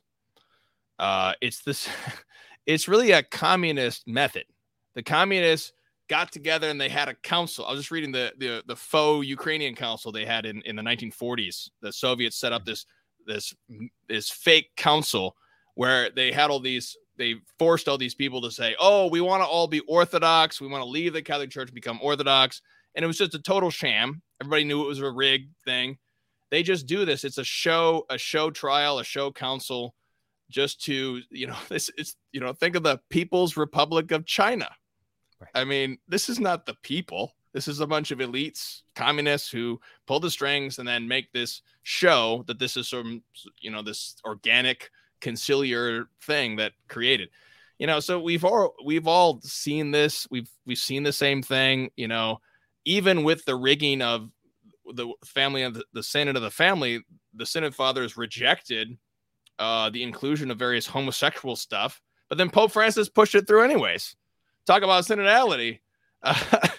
Uh, it's this, it's really a communist method. The communists got together and they had a council. I was just reading the the, the faux Ukrainian council they had in, in the nineteen forties. The Soviets set up this this this fake council where they had all these, they forced all these people to say, oh, we want to all be Orthodox. We want to leave the Catholic Church, become Orthodox. And it was just a total sham. Everybody knew it was a rigged thing. They just do this. It's a show, a show trial, a show council, just to, you know, this is, you know, think of the People's Republic of China. Right. I mean, this is not the people. This is a bunch of elites, communists who pull the strings and then make this show that this is some, you know, this organic conciliar thing that created, you know, so we've all, we've all seen this. We've, we've seen the same thing, you know, even with the rigging of the family of the, the Synod of the Family, the Synod Fathers rejected uh, the inclusion of various homosexual stuff, but then Pope Francis pushed it through anyways. Talk about synodality. Uh,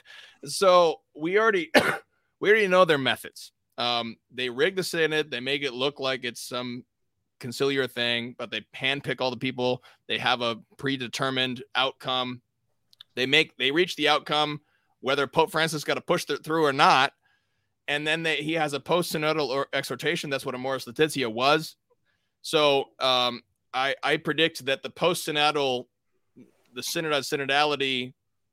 so we already, we already know their methods. Um, they rig the synod. They make it look like it's some conciliar thing, but they handpick all the people. They have a predetermined outcome. They make, they reach the outcome, whether Pope Francis got to push it through or not. And then they, he has a post-synodal or exhortation. That's what Amoris Laetitia was. So um, I, I predict that the post-synodal, the synod on synodality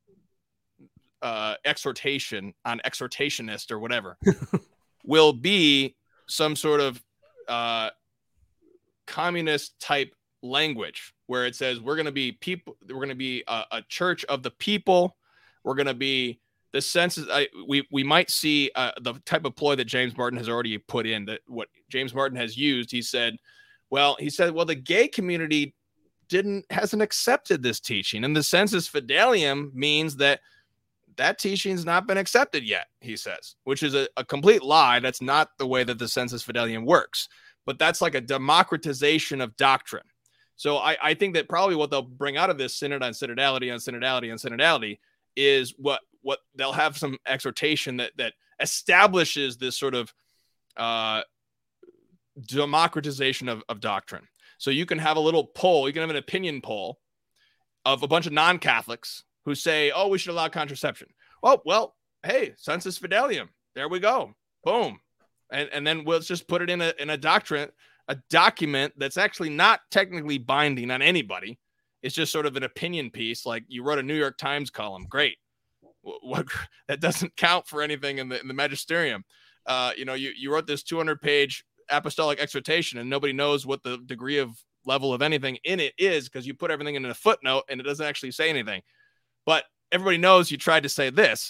uh, exhortation on exhortationist or whatever will be some sort of uh, communist type language where it says we're going to be people, we're going to be a, a church of the people. We're going to be the census. I, we we might see uh, the type of ploy that James Martin has already put in. That what James Martin has used. He said, well, he said, well, the gay community didn't hasn't accepted this teaching, and the Sensus Fidelium means that that teaching's not been accepted yet. He says, which is a, a complete lie. That's not the way that the Sensus Fidelium works. But that's like a democratization of doctrine. So I, I think that probably what they'll bring out of this synod on synodality, on synodality, on synodality is what what they'll have some exhortation that that establishes this sort of uh, democratization of, of doctrine. So you can have a little poll, you can have an opinion poll of a bunch of non-Catholics who say, oh, we should allow contraception. Oh, well, hey, Sensus Fidelium, there we go. Boom. And and then we'll just put it in a in a doctrine, a document that's actually not technically binding on anybody. It's just sort of an opinion piece. Like you wrote a New York Times column. Great. What, that doesn't count for anything in the in the magisterium. Uh, you know, you, you wrote this two hundred page apostolic exhortation and nobody knows what the degree of level of anything in it is because you put everything in a footnote and it doesn't actually say anything. But everybody knows you tried to say this.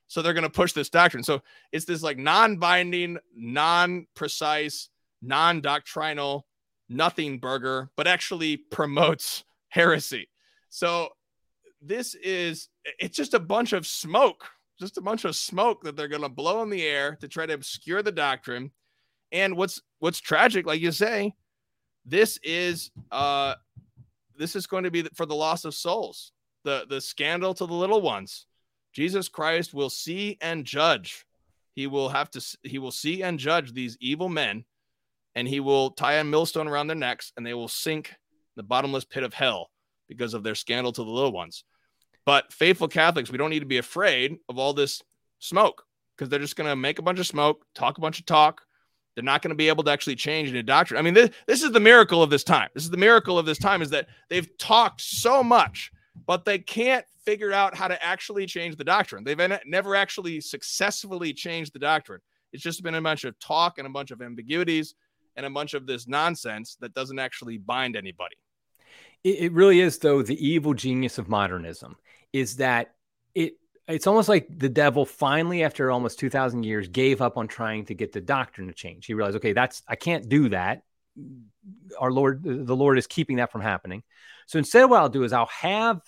So they're going to push this doctrine. So it's this like non-binding, non-precise, non-doctrinal, nothing burger, but actually promotes heresy. So this is, it's just a bunch of smoke, just a bunch of smoke that they're going to blow in the air to try to obscure the doctrine. And what's, what's tragic, like you say, this is, uh, this is going to be for the loss of souls, the, the scandal to the little ones. Jesus Christ will see and judge. He will have to, he will see and judge these evil men, and he will tie a millstone around their necks, and they will sink the bottomless pit of hell because of their scandal to the little ones. But faithful Catholics, we don't need to be afraid of all this smoke, because they're just going to make a bunch of smoke, talk a bunch of talk. They're not going to be able to actually change any doctrine. I mean, this, this is the miracle of this time. This is the miracle of this time, is that they've talked so much, but they can't figure out how to actually change the doctrine. They've never actually successfully changed the doctrine. It's just been a bunch of talk and a bunch of ambiguities and a bunch of this nonsense that doesn't actually bind anybody. It, it really is, though, the evil genius of modernism is that it it's almost like the devil finally, after almost two thousand years, gave up on trying to get the doctrine to change. He realized, okay, that's, I can't do that. Our Lord, the Lord is keeping that from happening. So instead, what I'll do is I'll have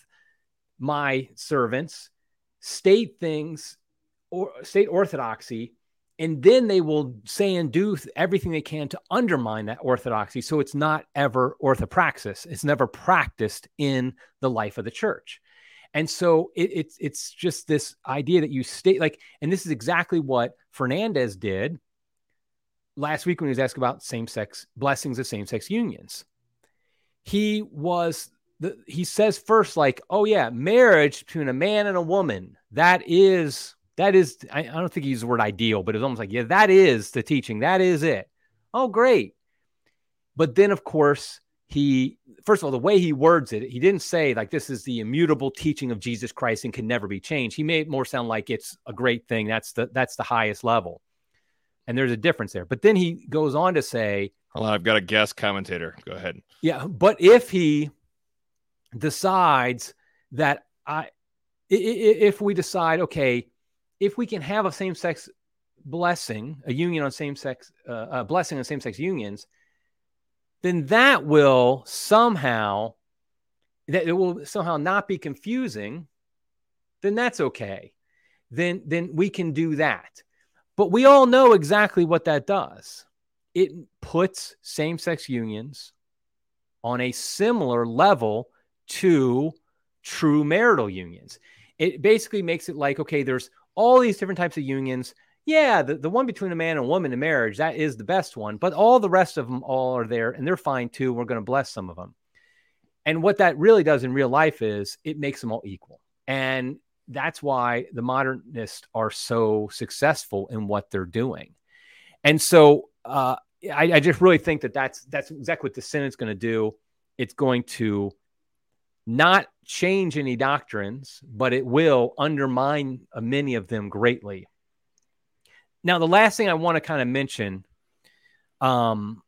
my servants state things or state orthodoxy, and then they will say and do everything they can to undermine that orthodoxy. So it's not ever orthopraxis. It's never practiced in the life of the church. And so it, it's, it's just this idea that you state like, and this is exactly what Fernandez did last week when he was asked about same-sex blessings of same-sex unions. He was the, he says first, like, oh yeah, marriage between a man and a woman, that is, that is, I, I don't think he used the word ideal, but it's almost like, yeah, that is the teaching. That is it. Oh, great. But then, of course, he, first of all, the way he words it, he didn't say like, this is the immutable teaching of Jesus Christ and can never be changed. He made it more sound like it's a great thing. That's the, that's the highest level. And there's a difference there. But then he goes on to say, hold on, I've got a guest commentator. Go ahead. Yeah. But if he decides that I, if we decide, okay, if we can have a same-sex blessing, a union on same-sex, uh, a blessing on same-sex unions, then that will somehow, that it will somehow not be confusing, then that's okay. Then, then we can do that. But we all know exactly what that does. It puts same-sex unions on a similar level to true marital unions. It basically makes it like, okay, there's all these different types of unions. Yeah, the, the one between a man and a woman in marriage, that is the best one. But all the rest of them all are there, and they're fine too. We're going to bless some of them. And what that really does in real life is it makes them all equal. And that's why the modernists are so successful in what they're doing. And so uh, I, I just really think that that's, that's exactly what the Synod's going to do. It's going to not change any doctrines, but it will undermine uh, many of them greatly. Now, the last thing I want to kind of mention um,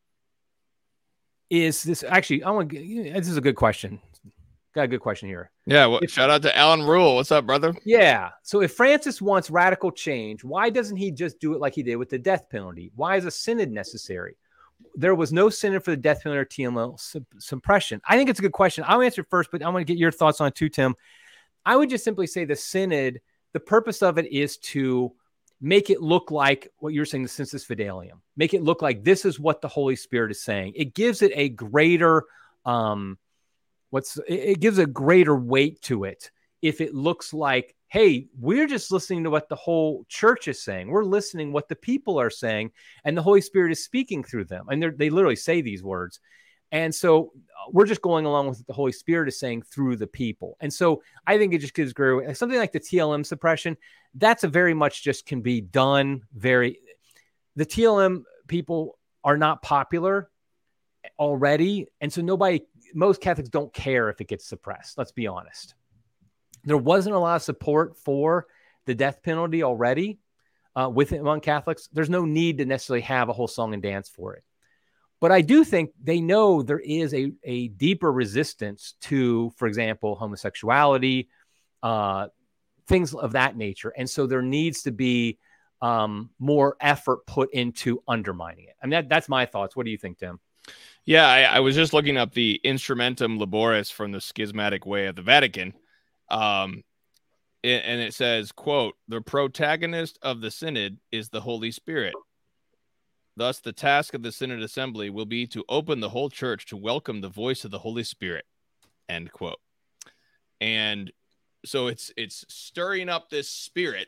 is this. Actually, I want to, this is a good question. Got a good question here. Yeah. Well, if, shout out to Alan Rule. What's up, brother? Yeah. So if Francis wants radical change, why doesn't he just do it like he did with the death penalty? Why is a synod necessary? There was no synod for the death penalty or T M L sup- suppression. I think it's a good question. I'll answer it first, but I want to get your thoughts on it too, Tim. I would just simply say the synod, the purpose of it is to make it look like what you're saying, the Sensus Fidelium. Make it look like this is what the Holy Spirit is saying. It gives it a greater, um, what's it, it gives a greater weight to it if it looks like, hey, we're just listening to what the whole church is saying. We're listening what the people are saying, and the Holy Spirit is speaking through them. And they literally say these words. And so we're just going along with what the Holy Spirit is saying through the people. And so I think it just gives greater, something like the T L M suppression. That's a very much just can be done very, the T L M people are not popular already. And so nobody, most Catholics don't care if it gets suppressed. Let's be honest. There wasn't a lot of support for the death penalty already uh, with among Catholics. There's no need to necessarily have a whole song and dance for it. But I do think they know there is a, a deeper resistance to, for example, homosexuality, uh, things of that nature. And so there needs to be um, more effort put into undermining it. I mean, that, that's my thoughts. What do you think, Tim? Yeah, I, I was just looking up the Instrumentum Laboris from the Schismatic Way of the Vatican. Um, it, and it says, quote, "The protagonist of the synod is the Holy Spirit. Thus, the task of the Synod Assembly will be to open the whole church to welcome the voice of the Holy Spirit," end quote. And so it's it's stirring up this spirit.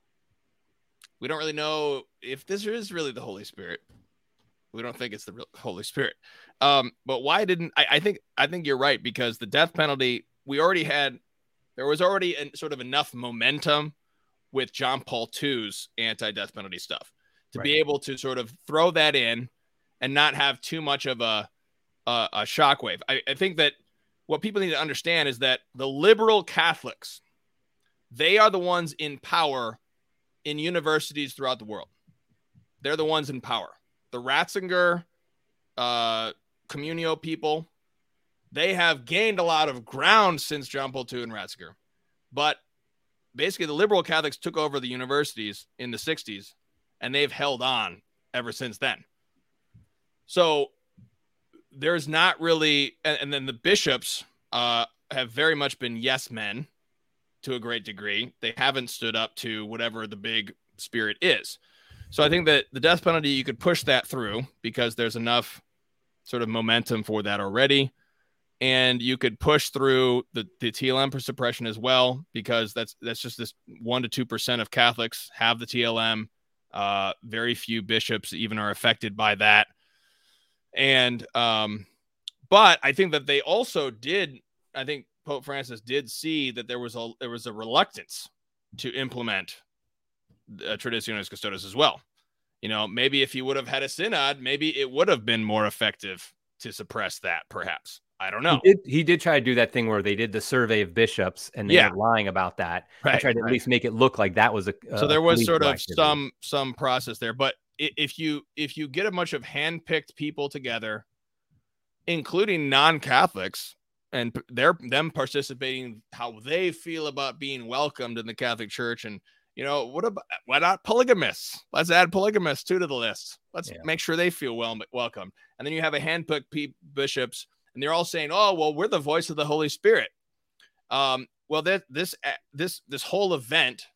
We don't really know if this is really the Holy Spirit. We don't think it's the real Holy Spirit. Um, but why didn't I, I think I think you're right, because the death penalty, we already had, there was already an, sort of enough momentum with John Paul the Second's anti-death penalty stuff to right. be able to sort of throw that in and not have too much of a a, a shockwave. I, I think that what people need to understand is that the liberal Catholics, they are the ones in power in universities throughout the world. They're the ones in power. The Ratzinger uh, Communio people, they have gained a lot of ground since John Paul the Second and Ratzinger. But basically, the liberal Catholics took over the universities in the sixties, and they've held on ever since then. So there's not really, and, and then the bishops uh, have very much been yes men to a great degree. They haven't stood up to whatever the big spirit is. So I think that the death penalty, you could push that through because there's enough sort of momentum for that already. And you could push through the, the T L M for suppression as well, because that's that's just this one to two percent of Catholics have the T L M. Uh, very few bishops even are affected by that. And um, but I think that they also did, I think Pope Francis did see that there was a there was a reluctance to implement uh, Traditionis Custodes as well. You know, maybe if he would have had a synod, maybe it would have been more effective to suppress that, perhaps. I don't know. He did, he did try to do that thing where they did the survey of bishops and they yeah. were lying about that. Right, I tried to right. at least make it look like that was a so there was sort of activity. some some process there. But if you if you get a bunch of handpicked people together, including non-Catholics, and they're them participating how they feel about being welcomed in the Catholic Church, and you know, what about why not polygamists? Let's add polygamists too to the list. Let's yeah. make sure they feel well welcome. And then you have a handpicked p- bishops, and they're all saying, "Oh, well, we're the voice of the Holy Spirit." Um, well, that this this this whole event,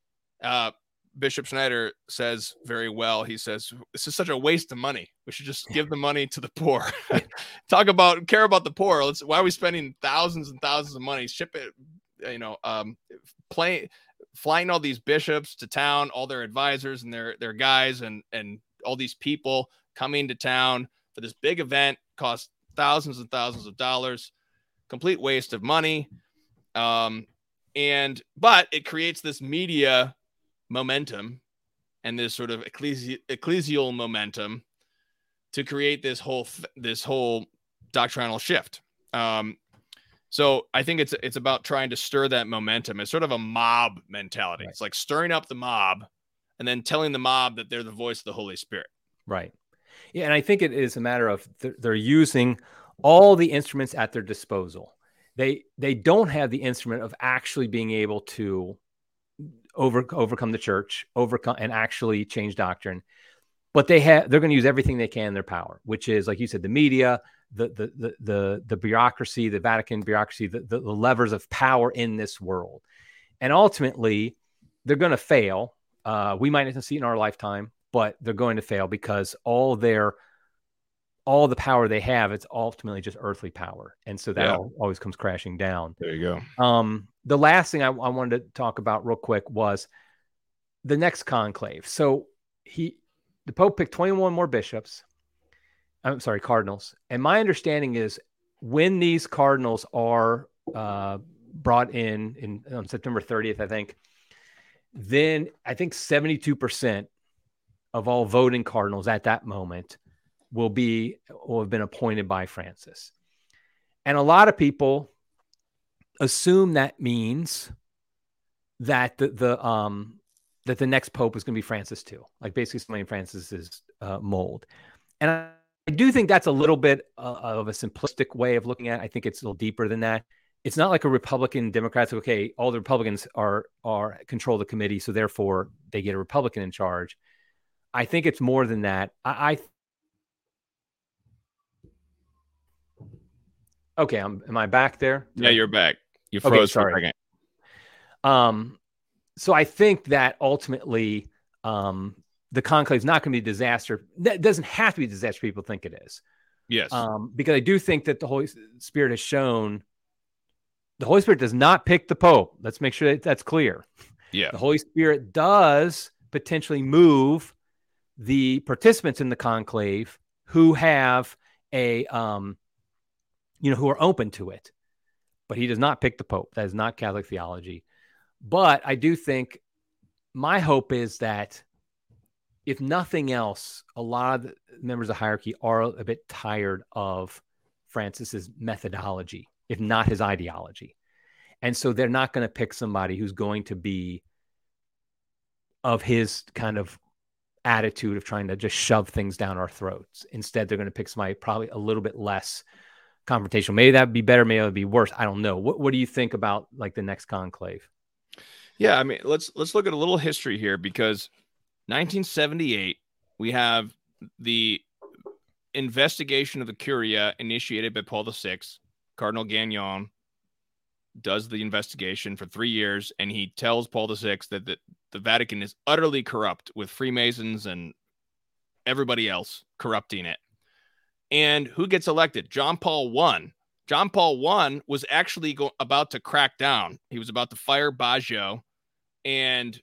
uh, Bishop Schneider says very well. He says, "This is such a waste of money. We should just give the money to the poor." Talk about care about the poor. Let's. Why are we spending thousands and thousands of money? Ship it, you know, um, play, flying all these bishops to town, all their advisors and their their guys, and and all these people coming to town for this big event. Cost thousands and thousands of dollars. Complete waste of money. Um, and but it creates this media momentum and this sort of ecclesi- ecclesial momentum to create this whole th- this whole doctrinal shift. Um, so I think it's it's about trying to stir that momentum. It's sort of a mob mentality. Right. It's like stirring up the mob and then telling the mob that they're the voice of the Holy Spirit. Right. Yeah, and I think it is a matter of th- they're using all the instruments at their disposal. They they don't have the instrument of actually being able to over overcome the church, overcome and actually change doctrine. But they have they're going to use everything they can in their power, which is, like you said, the media, the the the the, the bureaucracy, the Vatican bureaucracy, the, the, the levers of power in this world. And ultimately, they're going to fail. Uh, we might not see it in our lifetime, but they're going to fail because all their all the power they have, it's ultimately just earthly power. And so that yeah. always comes crashing down. There you go. Um, the last thing I, I wanted to talk about real quick was the next conclave. So he, the Pope picked twenty-one more bishops. I'm sorry, cardinals. And my understanding is when these cardinals are uh, brought in, in on September thirtieth, I think, then I think seventy-two percent of all voting cardinals at that moment will be will have been appointed by Francis. And a lot of people assume that means that the, the um that the next pope is going to be Francis too, like basically somebody in Francis's uh, mold. And I, I do think that's a little bit uh, of a simplistic way of looking at it. I think it's a little deeper than that. it's not like a Republican Democrats. Okay, all the Republicans are are control the committee, so therefore they get a Republican in charge. I think it's more than that. I, I okay. I'm, am I back there? Yeah, you're back. You froze okay, for sorry. a second. Um, so I think that ultimately, um, the conclave is not going to be a disaster. That doesn't have to be a disaster. People think it is. Yes. Um, because I do think that the Holy Spirit has shown the Holy Spirit does not pick the Pope. Let's make sure that that's clear. Yeah. The Holy Spirit does potentially move the participants in the conclave who have a, um, you know, who are open to it, but he does not pick the Pope. That is not Catholic theology. But I do think my hope is that if nothing else, a lot of the members of the hierarchy are a bit tired of Francis's methodology, if not his ideology. And so they're not going to pick somebody who's going to be of his kind of attitude of trying to just shove things down our throats. Instead, they're going to pick somebody probably a little bit less confrontational. Maybe that'd be better. Maybe that'd be worse. I don't know. What What do you think about like the next conclave? Yeah, I mean, let's let's look at a little history here, because nineteen seventy-eight, we have the investigation of the Curia initiated by Paul the Sixth. Cardinal Gagnon does the investigation for three years, and he tells Paul the Sixth that the, the Vatican is utterly corrupt, with Freemasons and everybody else corrupting it. And who gets elected? John Paul the First. John Paul the First was actually go- about to crack down. He was about to fire Baggio, and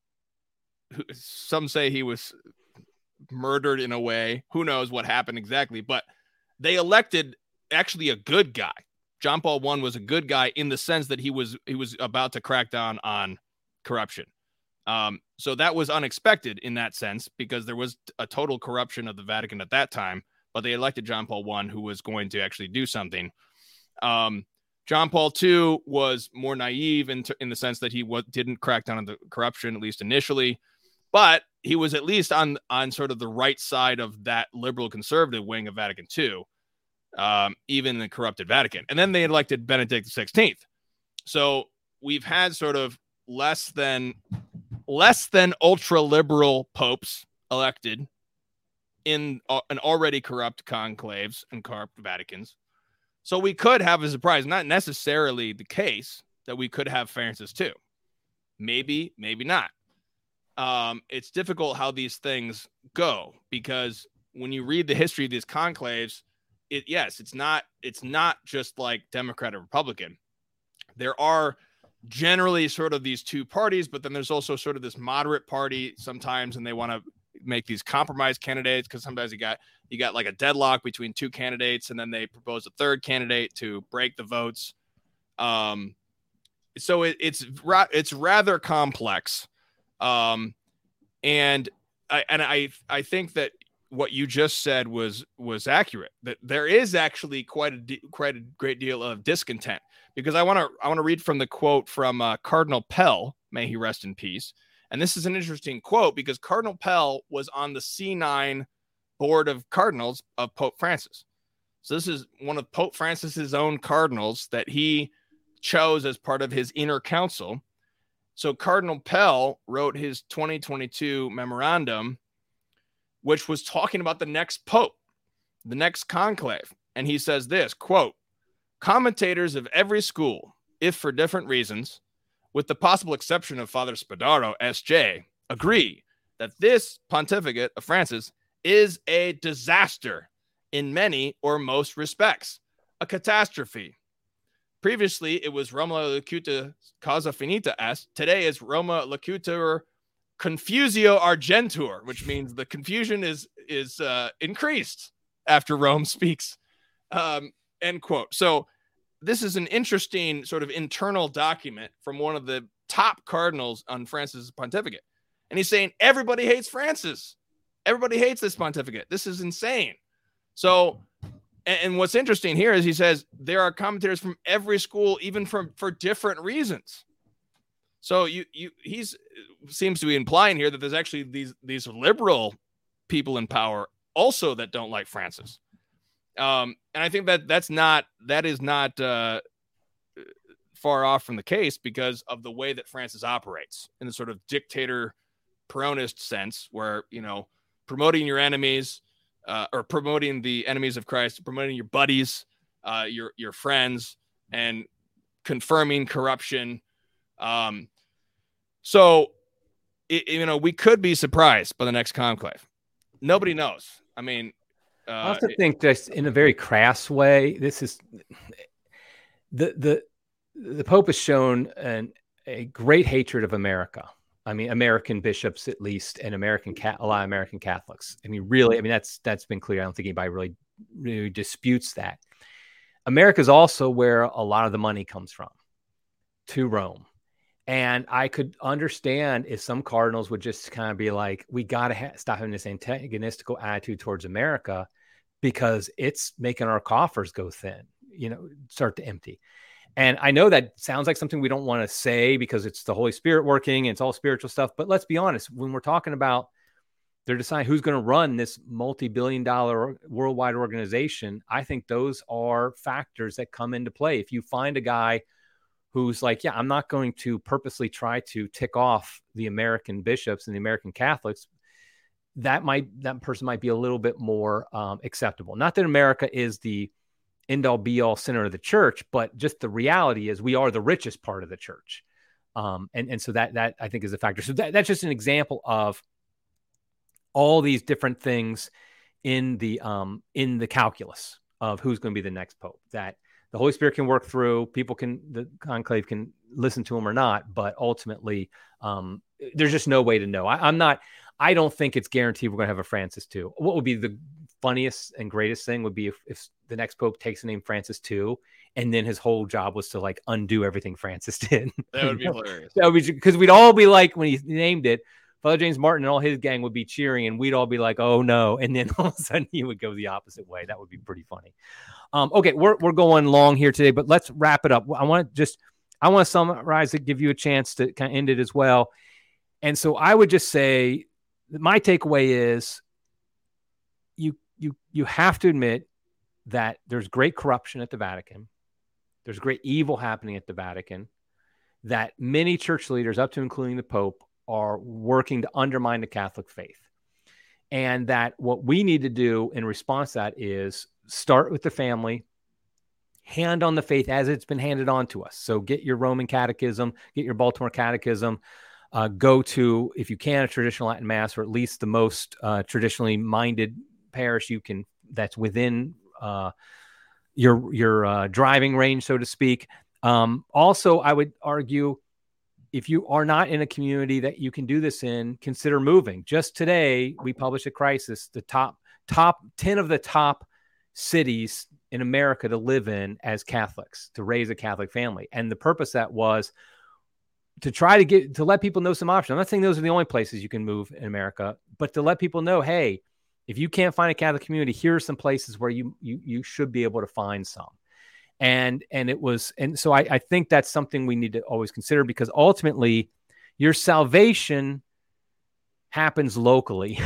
some say he was murdered in a way. Who knows what happened exactly, but they elected actually a good guy. John Paul the First was a good guy in the sense that he was he was about to crack down on corruption. Um, so that was unexpected in that sense, because there was a total corruption of the Vatican at that time, but they elected John Paul the First, who was going to actually do something. Um, John Paul the Second was more naive in, t- in the sense that he w- didn't crack down on the corruption, at least initially, but he was at least on, on sort of the right side of that liberal conservative wing of Vatican the Second, um, even the corrupted Vatican. And then they elected Benedict the sixteenth. So we've had sort of less than less than ultra liberal popes elected in uh, an already corrupt conclaves and corrupt Vaticans. So we could have a surprise, not necessarily the case that we could have Francis the Second. Maybe, maybe not. Um, it's difficult how these things go, because when you read the history of these conclaves, it, yes, it's not, it's not just like Democrat or Republican. There are generally sort of these two parties, but then there's also sort of this moderate party sometimes, and they want to make these compromise candidates, because sometimes you got you got like a deadlock between two candidates, and then they propose a third candidate to break the votes. Um, so it, it's ra- it's rather complex, um, and I and I I think that what you just said was was accurate. That there is actually quite a de- quite a great deal of discontent, because I want to I want to read from the quote from uh, Cardinal Pell, may he rest in peace. And this is an interesting quote, because Cardinal Pell was on the C nine board of cardinals of Pope Francis. So this is one of Pope Francis's own cardinals that he chose as part of his inner council. So Cardinal Pell wrote his twenty twenty-two memorandum, which was talking about the next pope, the next conclave. And he says this, quote, "Commentators of every school, if for different reasons, with the possible exception of Father Spadaro, S J, agree that this pontificate of Francis is a disaster in many or most respects, a catastrophe. Previously, it was Roma locuta causa finita est. Today is Roma locutor confusio argentur," which means the confusion is is uh, increased after Rome speaks. Um, end quote. So this is an interesting sort of internal document from one of the top cardinals on Francis' pontificate. And he's saying, everybody hates Francis. Everybody hates this pontificate. This is insane. So, and, and what's interesting here is he says there are commentators from every school, even from for different reasons. So you you he's seems to be implying here that there's actually these these liberal people in power also that don't like Francis. Um, and I think that that's not, that is not, uh, far off from the case because of the way that Francis operates in the sort of dictator Peronist sense where, you know, promoting your enemies uh, or promoting the enemies of Christ, promoting your buddies, uh, your, your friends, and confirming corruption. Um, so, it, you know, we could be surprised by the next conclave. Nobody knows. I mean, uh, I also think just in a very crass way, this is the, the, the Pope has shown an, a great hatred of America. I mean, American bishops, at least, and American cat, a lot of American Catholics. I mean, really, I mean, that's, that's been clear. I don't think anybody really, really disputes that. America is also where a lot of the money comes from, to Rome. And I could understand if some cardinals would just kind of be like, we got to ha- stop having this antagonistical attitude towards America because it's making our coffers go thin, you know, start to empty. And I know that sounds like something we don't want to say because it's the Holy Spirit working and it's all spiritual stuff. But let's be honest, when we're talking about they're deciding who's going to run this multi-billion dollar worldwide organization, I think those are factors that come into play. If you find a guy who's like, yeah, I'm not going to purposely try to tick off the American bishops and the American Catholics, that might, that person might be a little bit more um, acceptable. Not that America is the end all be all center of the church, but just the reality is we are the richest part of the church. Um, and, and so that, that I think is a factor. So that, that's just an example of all these different things in the, um, in the calculus of who's going to be the next pope that the Holy Spirit can work through. People can, the conclave can listen to him or not, but ultimately um, there's just no way to know. I, I'm not, I don't think it's guaranteed we're going to have a Francis the Second. What would be the funniest and greatest thing would be if, if the next pope takes the name Francis the Second, and then his whole job was to like undo everything Francis did. That would be hilarious. That would be, because we'd all be like, when he named it, Father James Martin and all his gang would be cheering, and we'd all be like, "Oh no!" And then all of a sudden he would go the opposite way. That would be pretty funny. Um, okay, we're we're going long here today, but let's wrap it up. I want to just I want to summarize it, give you a chance to kind of end it as well. And so I would just say that my takeaway is you you you have to admit that there's great corruption at the Vatican. There's great evil happening at the Vatican. That many church leaders, up to including the Pope, are working to undermine the Catholic faith. And that what we need to do in response to that is start with the family, hand on the faith as it's been handed on to us. So get your Roman Catechism, get your Baltimore Catechism, uh, go to, if you can, a traditional Latin Mass, or at least the most uh, traditionally minded parish you can, that's within uh, your, your uh, driving range, so to speak. Um, also, I would argue, if you are not in a community that you can do this in, consider moving. Just today, we published a crisis, the top top ten of the top cities in America to live in as Catholics, to raise a Catholic family. And the purpose of that was to try to get, to let people know some options. I'm not saying those are the only places you can move in America, but to let people know, hey, if you can't find a Catholic community, here are some places where you you you should be able to find some. And, and it was, and so I, I think that's something we need to always consider, because ultimately your salvation happens locally.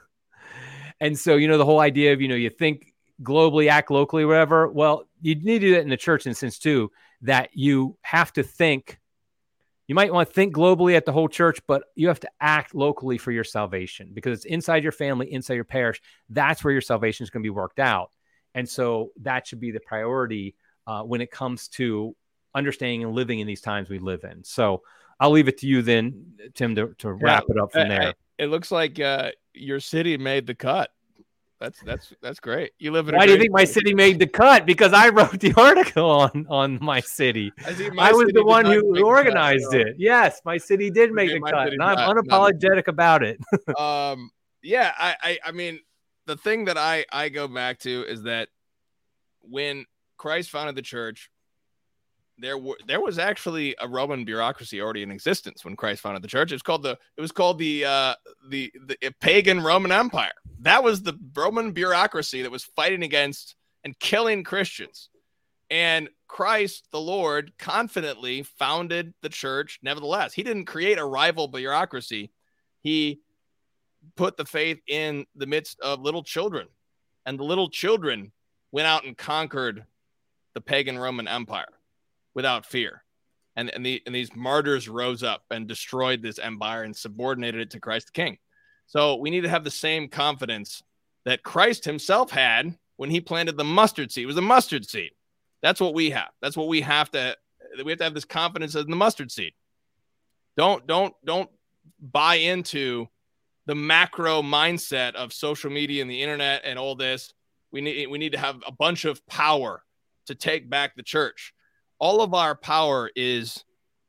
And so, you know, the whole idea of, you know, you think globally, act locally, whatever. Well, you need to do that in the church in a sense too, that you have to think, you might want to think globally at the whole church, but you have to act locally for your salvation, because it's inside your family, inside your parish. That's where your salvation is going to be worked out. And so that should be the priority Uh, when it comes to understanding and living in these times we live in. So I'll leave it to you then, Tim, to, to wrap yeah, it up from I, there. I, it looks like uh, your city made the cut. That's that's that's great. You live in. Why a do you think place. my city made the cut? Because I wrote the article on, on my city. I, see my I was city the one who organized cut, so. it. Yes, my city did make Okay, the cut, and I'm not, unapologetic not about it. um, yeah, I, I, I mean, the thing that I, I go back to is that when Christ founded the church, there were there was actually a Roman bureaucracy already in existence when Christ founded the church. It was called the it was called the uh, the the pagan Roman Empire. That was the Roman bureaucracy that was fighting against and killing Christians. And Christ, the Lord, confidently founded the church. Nevertheless, he didn't create a rival bureaucracy. He put the faith in the midst of little children, and the little children went out and conquered the pagan Roman Empire without fear. And, and, the, and these martyrs rose up and destroyed this empire and subordinated it to Christ the King. So we need to have the same confidence that Christ himself had when he planted the mustard seed. It was a mustard seed. That's what we have. That's what we have to, we have to have this confidence in the mustard seed. Don't, don't, don't buy into the macro mindset of social media and the internet and all this. We need, we need to have a bunch of power to take back the church. All of our power is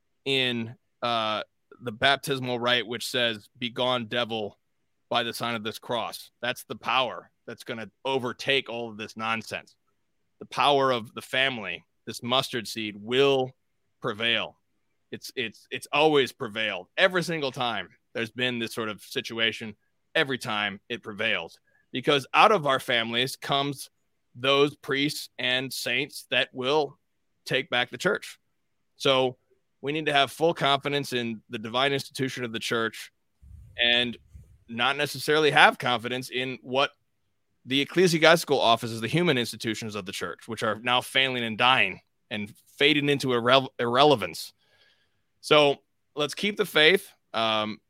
in uh, the baptismal rite, which says, "Begone, devil, by the sign of this cross." That's the power that's going to overtake all of this nonsense. The power of the family, this mustard seed, will prevail. It's it's it's always prevailed. Every single time there's been this sort of situation, every time it prevails. Because out of our families comes those priests and saints that will take back the church. So we need to have full confidence in the divine institution of the church and not necessarily have confidence in what the ecclesiastical offices, the human institutions of the church, which are now failing and dying and fading into irre- irrelevance. So let's keep the faith, um,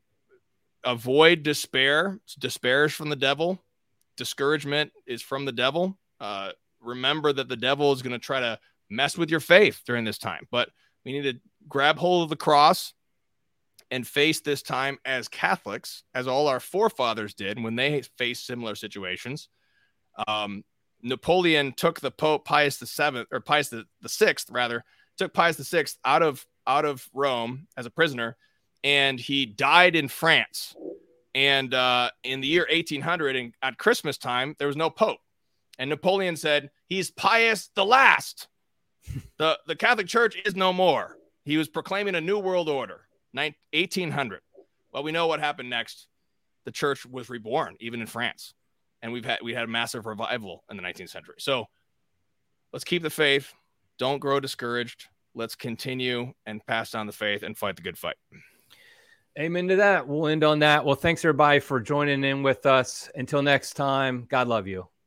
avoid despair. Despair is from the devil. Discouragement is from the devil. Uh, remember that the devil is going to try to mess with your faith during this time, but we need to grab hold of the cross and face this time as Catholics, as all our forefathers did when they faced similar situations. Um, Napoleon took the Pope Pius the Seventh, or Pius the, the Sixth, rather, took Pius the Sixth out of out of Rome as a prisoner, and he died in France. And uh, in the year eighteen hundred, and at Christmas time, there was no Pope, and Napoleon said, "He's Pius the Last. the The Catholic Church is no more." He was proclaiming a new world order. eighteen hundred. Well, we know what happened next. The church was reborn, even in France. And we've had we had a massive revival in the nineteenth century. So let's keep the faith. Don't grow discouraged. Let's continue and pass on the faith and fight the good fight. Amen to that. We'll end on that. Well, thanks everybody for joining in with us. Until next time, God love you.